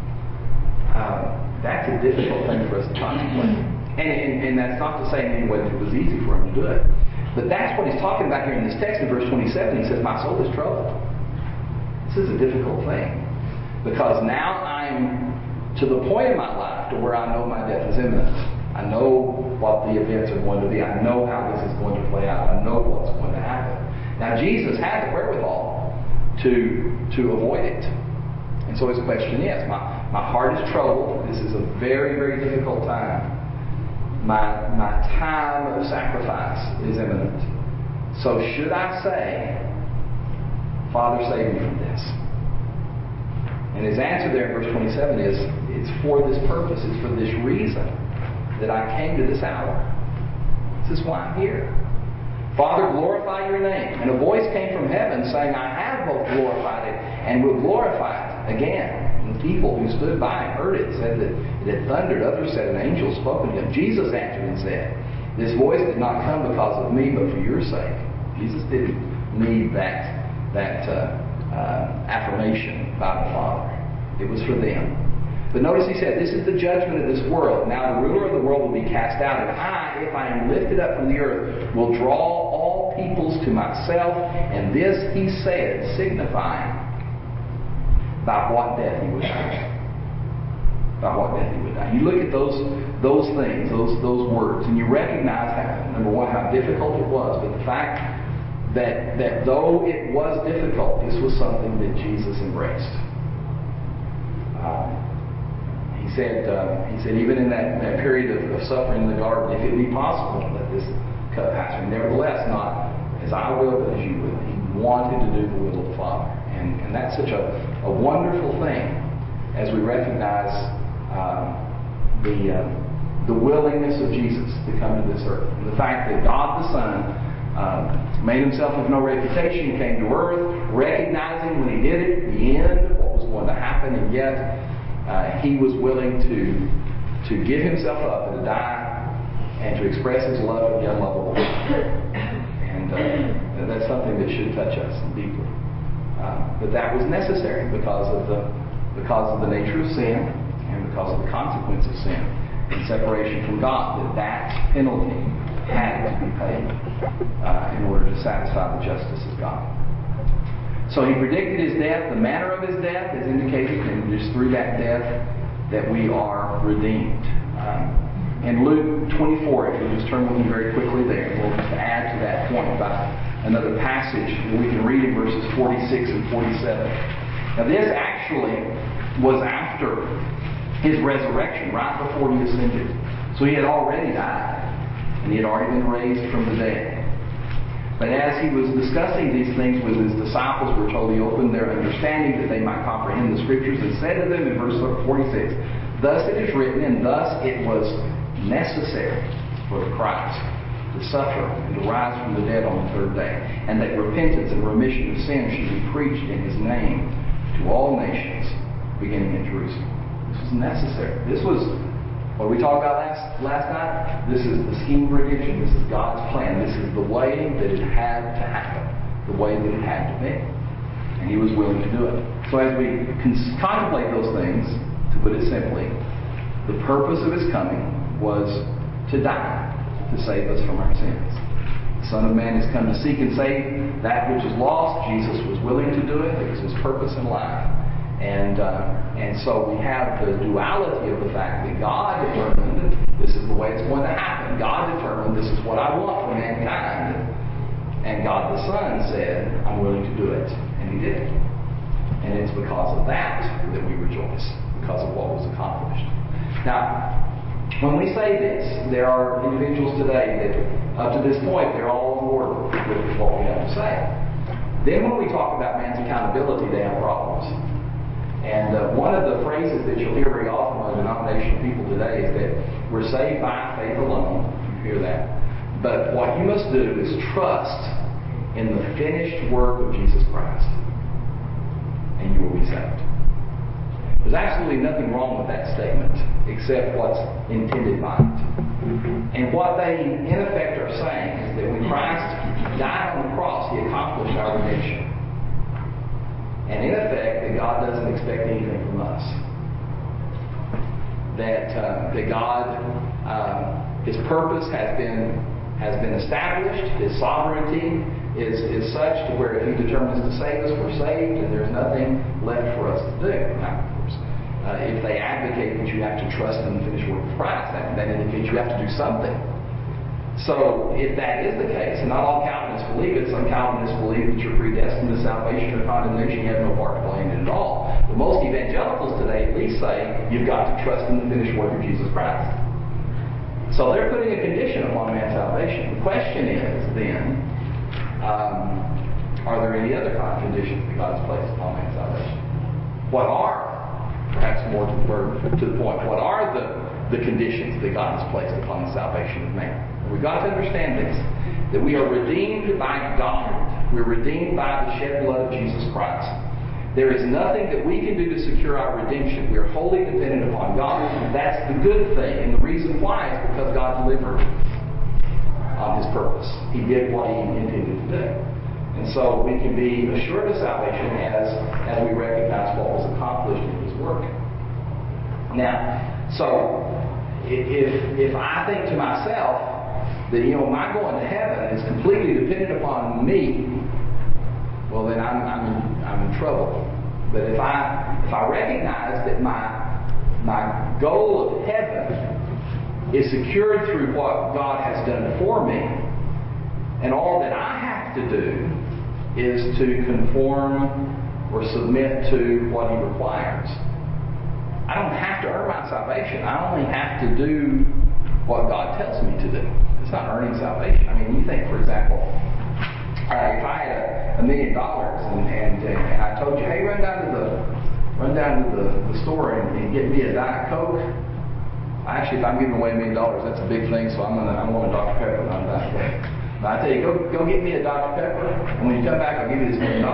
That's a difficult thing for us to contemplate. And that's not to say in any way that it was easy for him to do it. But that's what he's talking about here in this text in verse 27. He says, my soul is troubled. This is a difficult thing. Because now I'm to the point in my life to where I know my death is imminent. I know what the events are going to be. I know how this is going to play out. I know what's going to happen. Now Jesus had the wherewithal to avoid it. And so his question is, my heart is troubled. This is a very, very difficult time. My time of sacrifice is imminent. So should I say, Father, save me from this? And his answer there in verse 27 is, it's for this purpose, it's for this reason that I came to this hour. This is why I'm here. Father, glorify your name. And a voice came from heaven saying, I have both glorified it and will glorify it again. And the people who stood by and heard it said that it had thundered. Others said an angel spoke to him. Jesus answered and said, this voice did not come because of me, but for your sake. Jesus didn't need that affirmation by the Father. It was for them. But notice he said, this is the judgment of this world. Now the ruler of the world will be cast out, and I, if I am lifted up from the earth, will draw all peoples to myself. And this he said, signifying by what death he would die. By what death he would die. You look at those things, those words, and you recognize how, number one, how difficult it was, but the fact that though it was difficult, this was something that Jesus embraced. He said, even in that period of suffering in the garden, if it be possible, let this cup pass me. Nevertheless, not as I will, but as you will. He wanted to do the will of the Father. And that's such a wonderful thing as we recognize the willingness of Jesus to come to this earth. And the fact that God the Son made himself of no reputation, came to earth, recognizing when he did it, the end, what was going to happen, and yet he was willing to give himself up and to die and to express his love for the unlovable. And that's something that should touch us deeply. But that was necessary because of the nature of sin and because of the consequence of sin and separation from God. That penalty had to be paid in order to satisfy the justice of God. So he predicted his death. The manner of his death is indicated, and it is through that death that we are redeemed. In Luke 24, if you'll just turn with me very quickly there, we'll just add to that point by another passage that we can read in verses 46 and 47. Now this actually was after his resurrection, right before he ascended. So he had already died, and he had already been raised from the dead. But as he was discussing these things with his disciples, we're told he opened their understanding that they might comprehend the Scriptures, and said to them in verse 46, thus it is written, and thus it was necessary for the Christ to suffer and to rise from the dead on the third day, and that repentance and remission of sin should be preached in his name to all nations, beginning at Jerusalem. This was necessary. This was what we talked about last night. This is the scheme of redemption. This is God's plan. This is the way that it had to happen, the way that it had to be. And he was willing to do it. So as we contemplate those things, to put it simply, the purpose of his coming was to die, to save us from our sins. The Son of Man has come to seek and save that which is lost. Jesus was willing to do it. It was his purpose in life. And so we have the duality of the fact that God determined this is the way it's going to happen. God determined this is what I want for mankind. And God the Son said, I'm willing to do it. And he did. And it's because of that that we rejoice, because of what was accomplished. Now, when we say this, there are individuals today that, up to this point, they're all on board with what we have to say. Then when we talk about man's accountability, they have problems. And one of the phrases that you'll hear very often among denominational people today is that we're saved by faith alone. You hear that. But what you must do is trust in the finished work of Jesus Christ, and you will be saved. There's absolutely nothing wrong with that statement except what's intended by it. And what they, in effect, are saying is that when Christ died on the cross, he accomplished our redemption. And in effect, that God doesn't expect anything from us. That God, his purpose has been established. His sovereignty is such to where if he determines to save us, we're saved, and there's nothing left for us to do. Now, of course, if they advocate that you have to trust in the finished work of Christ, that indicates you have to do something. So, if that is the case, and not all Calvinists believe it, some Calvinists believe that you're predestined to salvation or condemnation, you have no part to play in it at all. But most evangelicals today at least say you've got to trust in the finished work of Jesus Christ. So they're putting a condition upon man's salvation. The question is then, are there any other kind of conditions that God has placed upon man's salvation? What are, perhaps more to the point, what are the conditions that God has placed upon the salvation of man? We've got to understand this, that we are redeemed by God. We're redeemed by the shed blood of Jesus Christ. There is nothing that we can do to secure our redemption. We are wholly dependent upon God. That's the good thing. And the reason why is because God delivered on his purpose. He did what he intended to do. And so we can be assured of salvation as we recognize what was accomplished in his work. Now, so if I think to myself that, my going to heaven is completely dependent upon me, well, then I'm in trouble. But if I recognize that my goal of heaven is secured through what God has done for me, and all that I have to do is to conform or submit to what he requires, I don't have to earn my salvation. I only have to do what God tells me to do. It's not earning salvation. I mean, you think, for example, if I had $1 million and I told you, hey, run down to the store and get me a Diet Coke. Actually, if I'm giving away $1 million, that's a big thing, so I want a Dr. Pepper, not a Diet Coke. But I tell you, go get me a Dr. Pepper, and when you come back, I'll give you this $1 million.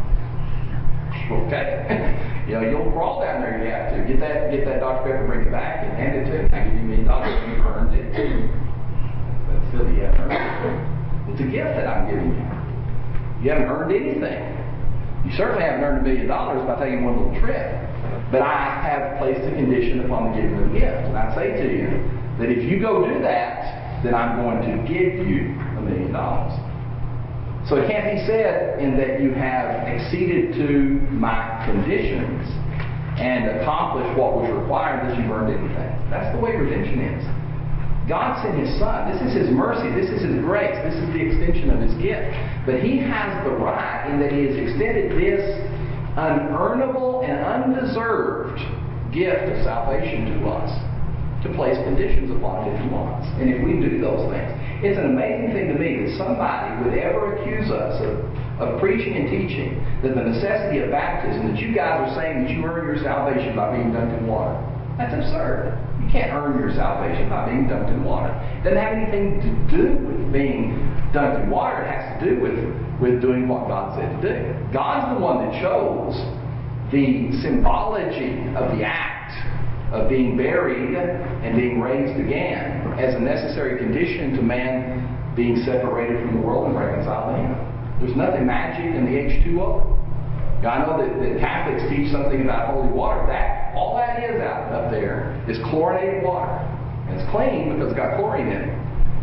Okay. You'll crawl down there if you have to. Get that Dr. Pepper, bring it back, and hand it to me. I give you $1 million. You've earned it. That's silly. You haven't earned it. It's a gift that I'm giving you. You haven't earned anything. You certainly haven't earned $1 million by taking one little trip. But I have placed a condition upon the giving of the gift. And I say to you that if you go do that, then I'm going to give you $1 million. So it can't be said in that you have acceded to my conditions and accomplished what was required that you've earned anything. That's the way redemption is. God sent his Son. This is his mercy. This is his grace. This is the extension of his gift. But he has the right in that he has extended this unearnable and undeserved gift of salvation to us, to place conditions upon it if he wants. And if we do those things, it's an amazing thing to me that somebody would ever accuse us of preaching and teaching that the necessity of baptism, that you guys are saying that you earn your salvation by being dunked in water. That's absurd. You can't earn your salvation by being dunked in water. It doesn't have anything to do with being dunked in water. It has to do with doing what God said to do. God's the one that chose the symbology of the act of being buried and being raised again as a necessary condition to man being separated from the world and reconciled to him. There's nothing magic in the H2O. Now, I know that Catholics teach something about holy water. All that is out up there is chlorinated water. And it's clean because it's got chlorine in it.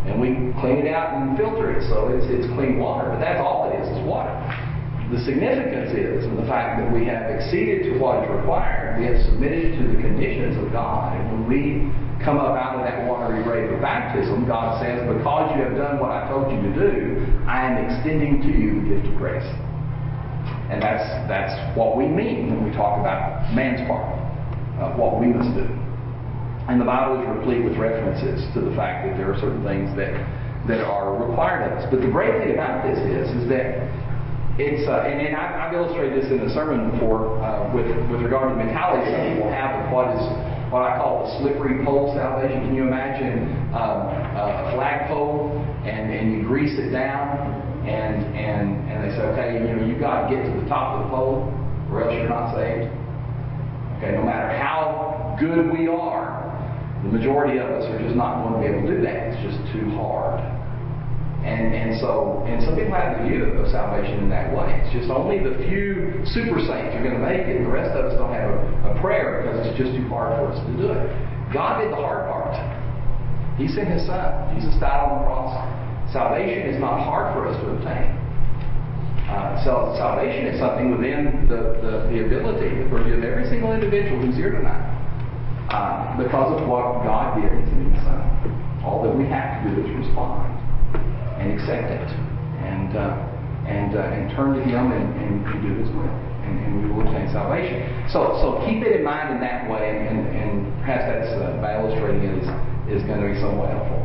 And we clean it out and filter it, so it's clean water. But that's all it is water. The significance is in the fact that we have acceded to what is required. We have submitted to the conditions of God. And when we come up out of that watery grave of baptism, God says, because you have done what I told you to do, I am extending to you the gift of grace. And that's what we mean when we talk about man's part, what we must do. And the Bible is replete with references to the fact that there are certain things that are required of us. But the great thing about this is that it's, and I've illustrated this in a sermon before with regard to the mentality some people have of what I call the slippery pole salvation. Can you imagine a flagpole and you grease it down and they say, okay, you've got to get to the top of the pole or else you're not saved. Okay, no matter how good we are, the majority of us are just not going to be able to do that. It's just too hard. And some people have the view of salvation in that way. It's just only the few super saints are going to make it, and the rest of us don't have a prayer because it's just too hard for us to do it. God did the hard part. He sent His Son. Jesus died on the cross. Salvation is not hard for us to obtain. So salvation is something within the ability to forgive every single individual who's here tonight because of what God did in His Son. All that we have to do is respond and accept it, and turn to Him and do His will, and we will obtain salvation. So keep it in mind in that way, and perhaps that's by illustrating it is going to be somewhat helpful.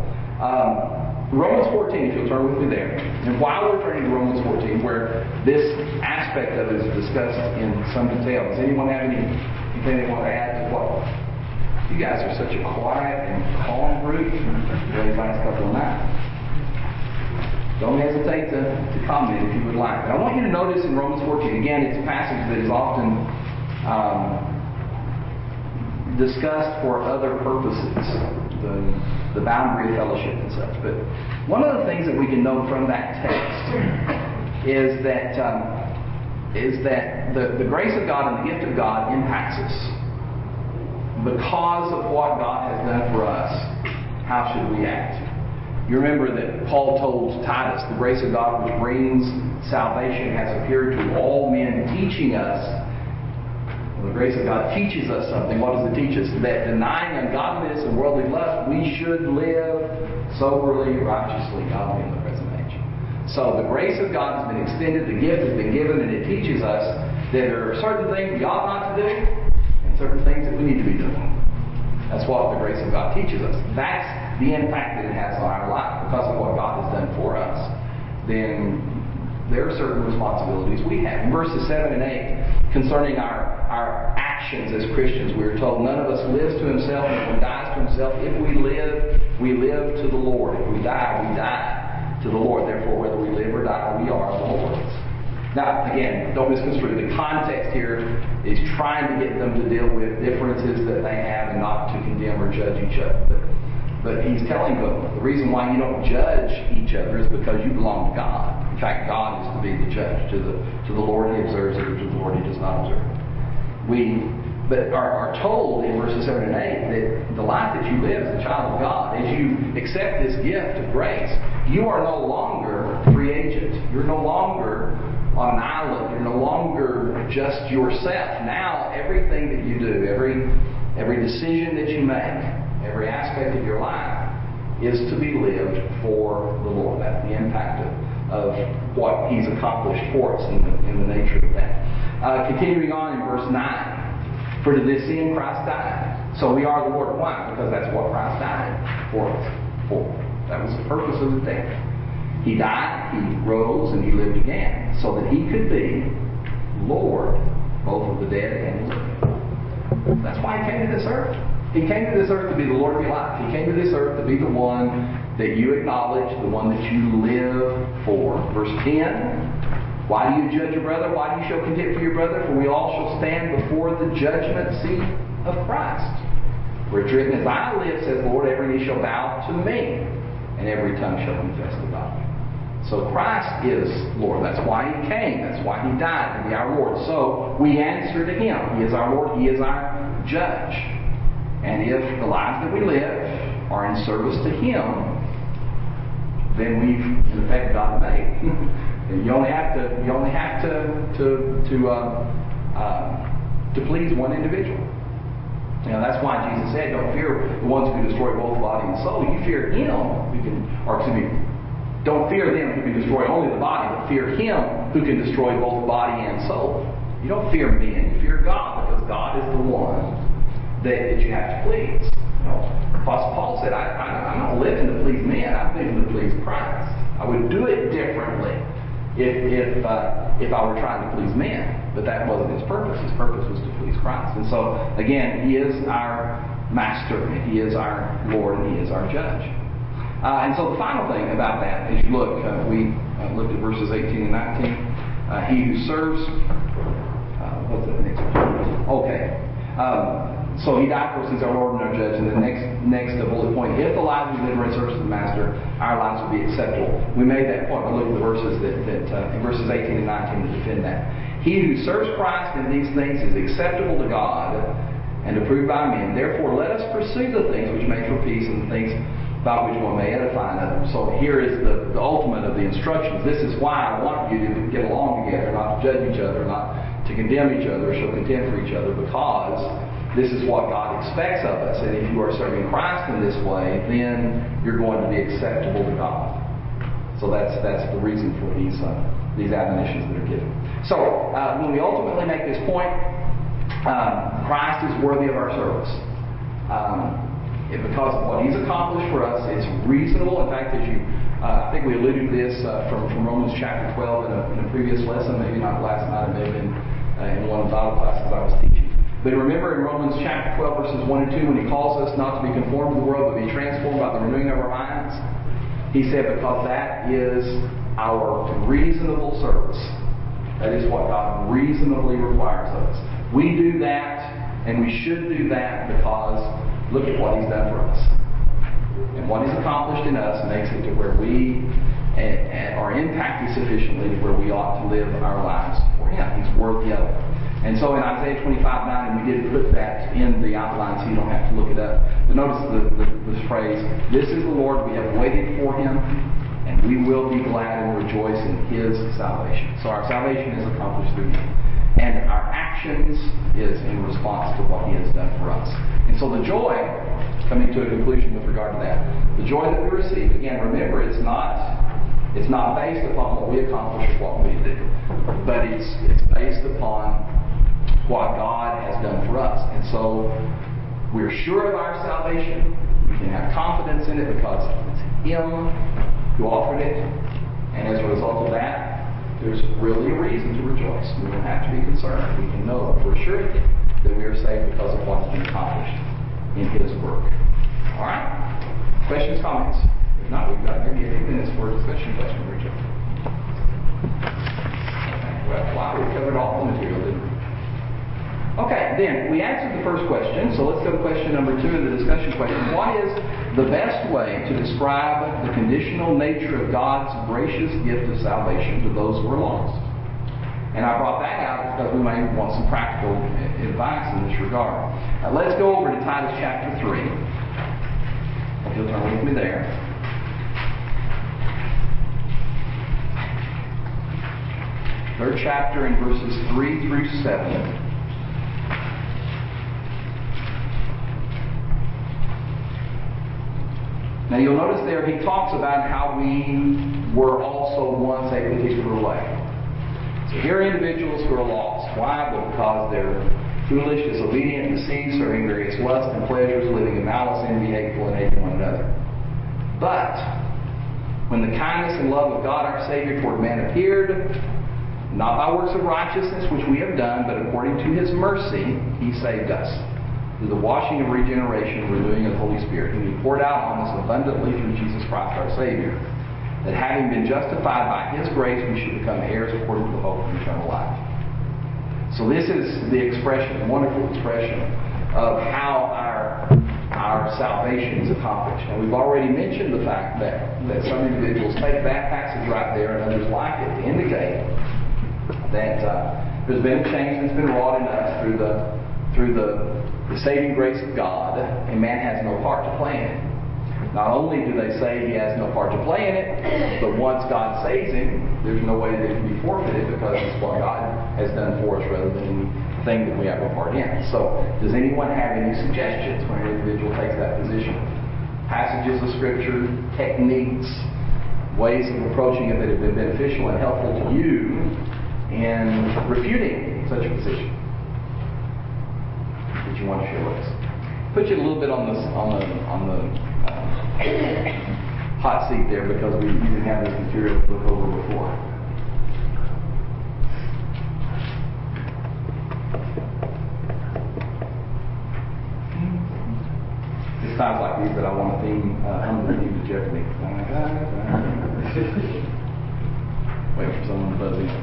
Romans 14, if you'll turn with me there. And while we're turning to Romans 14, where this aspect of it is discussed in some detail, does anyone have anything they want to add to what? You guys are such a quiet and calm group for these last couple of nights. Don't hesitate to comment if you would like. But I want you to notice in Romans 14, again, it's a passage that is often discussed for other purposes, the boundary of fellowship and such. But one of the things that we can note from that text is that the grace of God and the gift of God impacts us. Because of what God has done for us, how should we act? You remember that Paul told Titus, the grace of God which brings salvation has appeared to all men, teaching us. Well, the grace of God teaches us something. What does it teach us? That denying ungodliness and worldly lust, we should live soberly, righteously, godly in the present age. So the grace of God has been extended, the gift has been given, and it teaches us that there are certain things we ought not to do and certain things that we need to be doing. That's what the grace of God teaches us. That's the impact that it has on our life. Because of what God has done for us, then there are certain responsibilities we have. In verses 7 and 8, concerning our actions as Christians, we are told, none of us lives to himself, and if he dies to himself. If we live to the Lord. If we die to the Lord. Therefore, whether we live or die, we are the Lord's. Now, again, don't misconstrue. The context here is trying to get them to deal with differences that they have and not to condemn or judge each other. But he's telling them the reason why you don't judge each other is because you belong to God. In fact, God is to be the judge. To the Lord He observes it, or to the Lord He does not observe it. We are told in verses 7 and 8 that the life that you live as a child of God, as you accept this gift of grace, you are no longer a free agent. You're no longer on an island. You're no longer just yourself. Now, everything that you do, every decision that you make, every aspect of your life is to be lived for the Lord. That's the impact of what He's accomplished for us in the nature of that. Continuing on in verse 9. For to this end Christ died. So we are the Lord. Why? Because that's what Christ died for us. That was the purpose of His death. He died, He rose, and He lived again, so that He could be Lord, both of the dead and the living. That's why He came to this earth. He came to this earth to be the Lord of your life. He came to this earth to be the one that you acknowledge, the one that you live for. Verse 10, why do you judge your brother? Why do you show contempt for your brother? For we all shall stand before the judgment seat of Christ. For it's written, as I live, says the Lord, every knee shall bow to me, and every tongue shall confess to God. So Christ is Lord. That's why He came. That's why He died, to be our Lord. So we answer to Him. He is our Lord. He is our judge. And if the lives that we live are in service to Him, then we've in effect got it made. And you only have to please one individual. That's why Jesus said, "Don't fear the ones who can destroy both body and soul. You fear him who can, don't fear them who can destroy only the body, but fear him who can destroy both body and soul." You don't fear men, you fear God, because God is the one that you have to please. Apostle Paul said, I'm not living to please men, I'm living to please Christ. I would do it differently if I were trying to please men. But that wasn't his purpose. His purpose was to please Christ. And so, again, he is our master, and he is our Lord, and he is our judge. And so the final thing about that, as you look, we looked at verses 18 and 19. He who serves, what's the next one? Okay. So he died for us as our Lord and our judge. And the next bullet point, if the lives we live are in service to the Master, our lives will be acceptable. We made that point. We looked at the verses that in verses 18 and 19 to defend that. He who serves Christ in these things is acceptable to God and approved by men. Therefore, let us pursue the things which make for peace and the things by which one may edify another. So here is the ultimate of the instructions. This is why I want you to get along together, not to judge each other, not to condemn each other, or show contempt for each other, because this is what God expects of us. And if you are serving Christ in this way, then you're going to be acceptable to God. So that's the reason for these admonitions that are given. So, when we ultimately make this point, Christ is worthy of our service. Because of what he's accomplished for us, it's reasonable. In fact, as I think we alluded to this from Romans chapter 12 in a previous lesson, maybe not last night, it may have been in one of the Bible classes I was teaching. But remember in Romans chapter 12, verses 1 and 2, when he calls us not to be conformed to the world, but be transformed by the renewing of our minds, he said, because that is our reasonable service. That is what God reasonably requires of us. We do that, and we should do that because look at what he's done for us. And what he's accomplished in us makes it to where we are impacted sufficiently to where we ought to live our lives for him. He's worthy of it. And so in Isaiah 25:9, and we did put that in the outline so you don't have to look it up. But notice this phrase, "This is the Lord, we have waited for him, and we will be glad and rejoice in his salvation." So our salvation is accomplished through him. And our actions is in response to what he has done for us. And so the joy, coming to a conclusion with regard to that, the joy that we receive, again, remember, it's not based upon what we accomplish or what we do, but it's based upon what God has done for us. And so we're sure of our salvation. We can have confidence in it because it's him who offered it. And as a result of that, there's really a reason to rejoice. We don't have to be concerned. We can know for surety that we are saved because of what's been accomplished in his work. All right? Questions, comments? If not, we've got maybe a few minutes for a discussion question, Richard. Okay. Well, we covered all the material, didn't we? Okay, then, we answered the first question, so let's go to question number 2 in the discussion question. What is the best way to describe the conditional nature of God's gracious gift of salvation to those who are lost? And I brought that out because we may want some practical advice in this regard. Let's go over to Titus chapter 3. If you'll turn with me there. Third chapter in verses 3 through 7. Now you'll notice there he talks about how we were also once a particular way. So here are individuals who are lost. Why? Well, because they're foolish, disobedient, deceived, serving various lusts and pleasures, living in malice, envy, hateful, and hating one another. But when the kindness and love of God our Savior toward man appeared, not by works of righteousness which we have done, but according to his mercy, he saved us, through the washing of regeneration and renewing of the Holy Spirit, whom he poured out on us abundantly through Jesus Christ our Savior, that having been justified by his grace, we should become heirs according to the hope of eternal life. So this is the expression, the wonderful expression of how our salvation is accomplished. And we've already mentioned the fact that some individuals take that passage right there and others like it to indicate that there's been a change that's been wrought in us through the saving grace of God, and man has no part to play in it. not only do they say he has no part to play in it, but once God saves him, there's no way that it can be forfeited because it's what God has done for us rather than anything that we have a part in. So, does anyone have any suggestions when an individual takes that position? Passages of Scripture, techniques, ways of approaching it that have been beneficial and helpful to you in refuting such a position that you want to share with us? Put you a little bit on the hot seat there because you didn't have this material to look over before. It's times like these that I want to hum the theme to Jeopardy. Wait for someone to buzz in.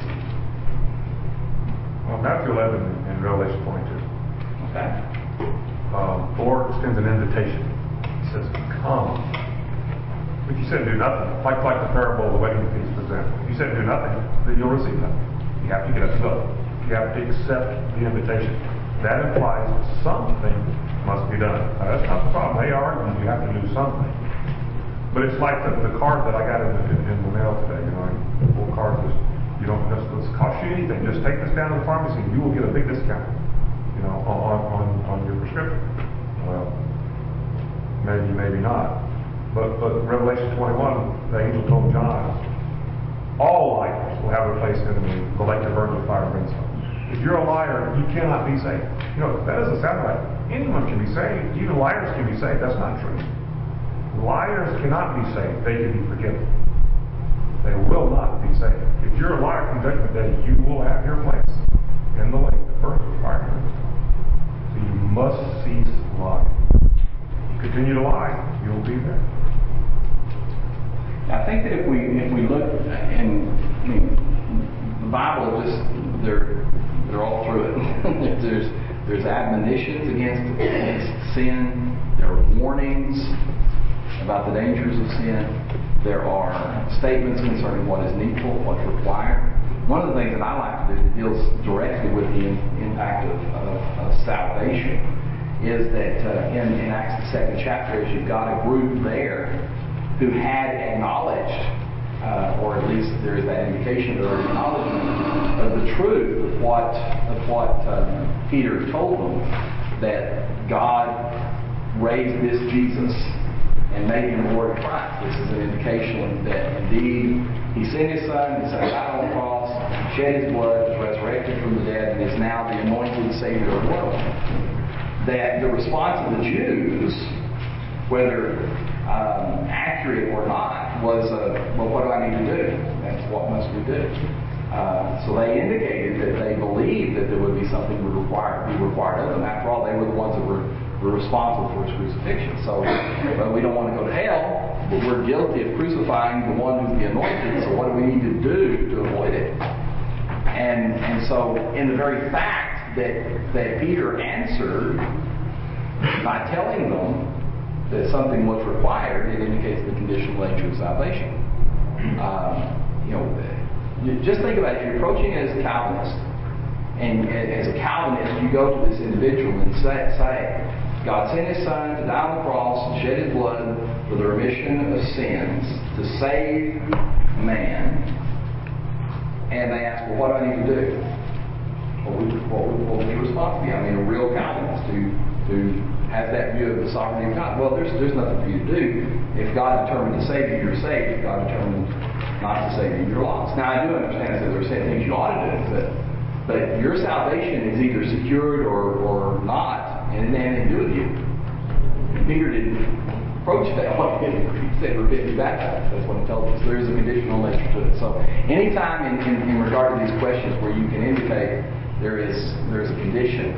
Well, Matthew 11 and Revelation 22. Okay. The Lord extends an invitation. He says, come. If you said do nothing, like the parable of the wedding feast, for example. If you said do nothing, then you'll receive nothing. You have to get up and go. You have to accept the invitation. That implies something must be done. Now, that's not the problem. They argue you have to do something. But it's like the card that I got in the mail today. You know, the little card says, you don't just cost you anything. Just take this down to the pharmacy and you will get a big discount. You know, on your prescription. Well, maybe not. But Revelation 21, the angel told John, all liars will have a place in the lake that burns with fire and brimstone. If you're a liar, you cannot be saved. You know, that doesn't sound right. Anyone can be saved. Even liars can be saved. That's not true. Liars cannot be saved. They can be forgiven. They will not be saved. If you're a liar from Judgment Day, you will have your place in the lake that burns with fire and brimstone. So you must cease lying. You continue to lie, you'll be there. I think that if we look, and I mean, the Bible just they're all through it. there's admonitions against sin. There are warnings about the dangers of sin. There are statements concerning what is needful, what's required. One of the things that I like to do that deals directly with the impact of salvation is that in Acts the 2nd chapter, as you've got a group there who had acknowledged, or at least there is that indication of their acknowledgement of the truth of what Peter told them, that God raised this Jesus and made him Lord of Christ. This is an indication that indeed he sent his Son, his Son died on the cross, shed his blood, was resurrected from the dead, and is now the anointed Savior of the world. That the response of the Jews, whether accurate or not, was, well, what do I need to do? That's what must we do? So they indicated that they believed that there would be something be required of them. After all, they were the ones that were responsible for his crucifixion. So, well, we don't want to go to hell, but we're guilty of crucifying the one who's the anointed. So what do we need to do to avoid it? And so, in the very fact that Peter answered by telling them that something was required, it indicates the conditional nature of salvation. Just think about it. If you're approaching it as a Calvinist, and as a Calvinist, you go to this individual and say, God sent his Son to die on the cross and shed his blood for the remission of sins to save man. And they ask, well, what do I need to do? What would your response be? I mean, a real Calvinist who has that view of the sovereignty of God. Well, there's nothing for you to do. If God determined to save you, you're saved. If God determined not to save you, you're lost. Now, I do understand that there are certain things you ought to do, but your salvation is either secured or not, and it had anything to do with you. And Peter didn't approach that way. He said, repent and be baptized. That's what he tells us. There is a conditional nature to it. So, anytime in regard to these questions where you can indicate there is a condition,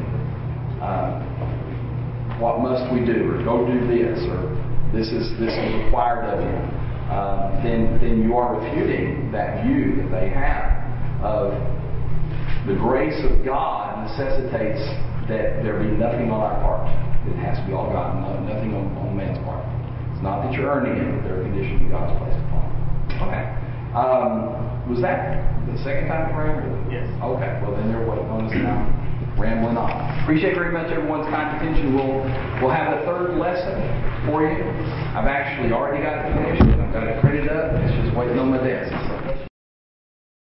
what must we do, or go do this, or this is required of you, then you are refuting that view that they have of the grace of God necessitates that there be nothing on our part. It has to be all God, nothing on man's part. It's not that you're earning it, but there are conditions that God's placed upon it. Okay. Was that the second time around? Yes. Okay. Well, then they're what bonus now. rambling on. Appreciate very much everyone's kind attention. We'll have a third lesson for you. I've actually already got it finished. I've got it printed up. It's just waiting on my desk.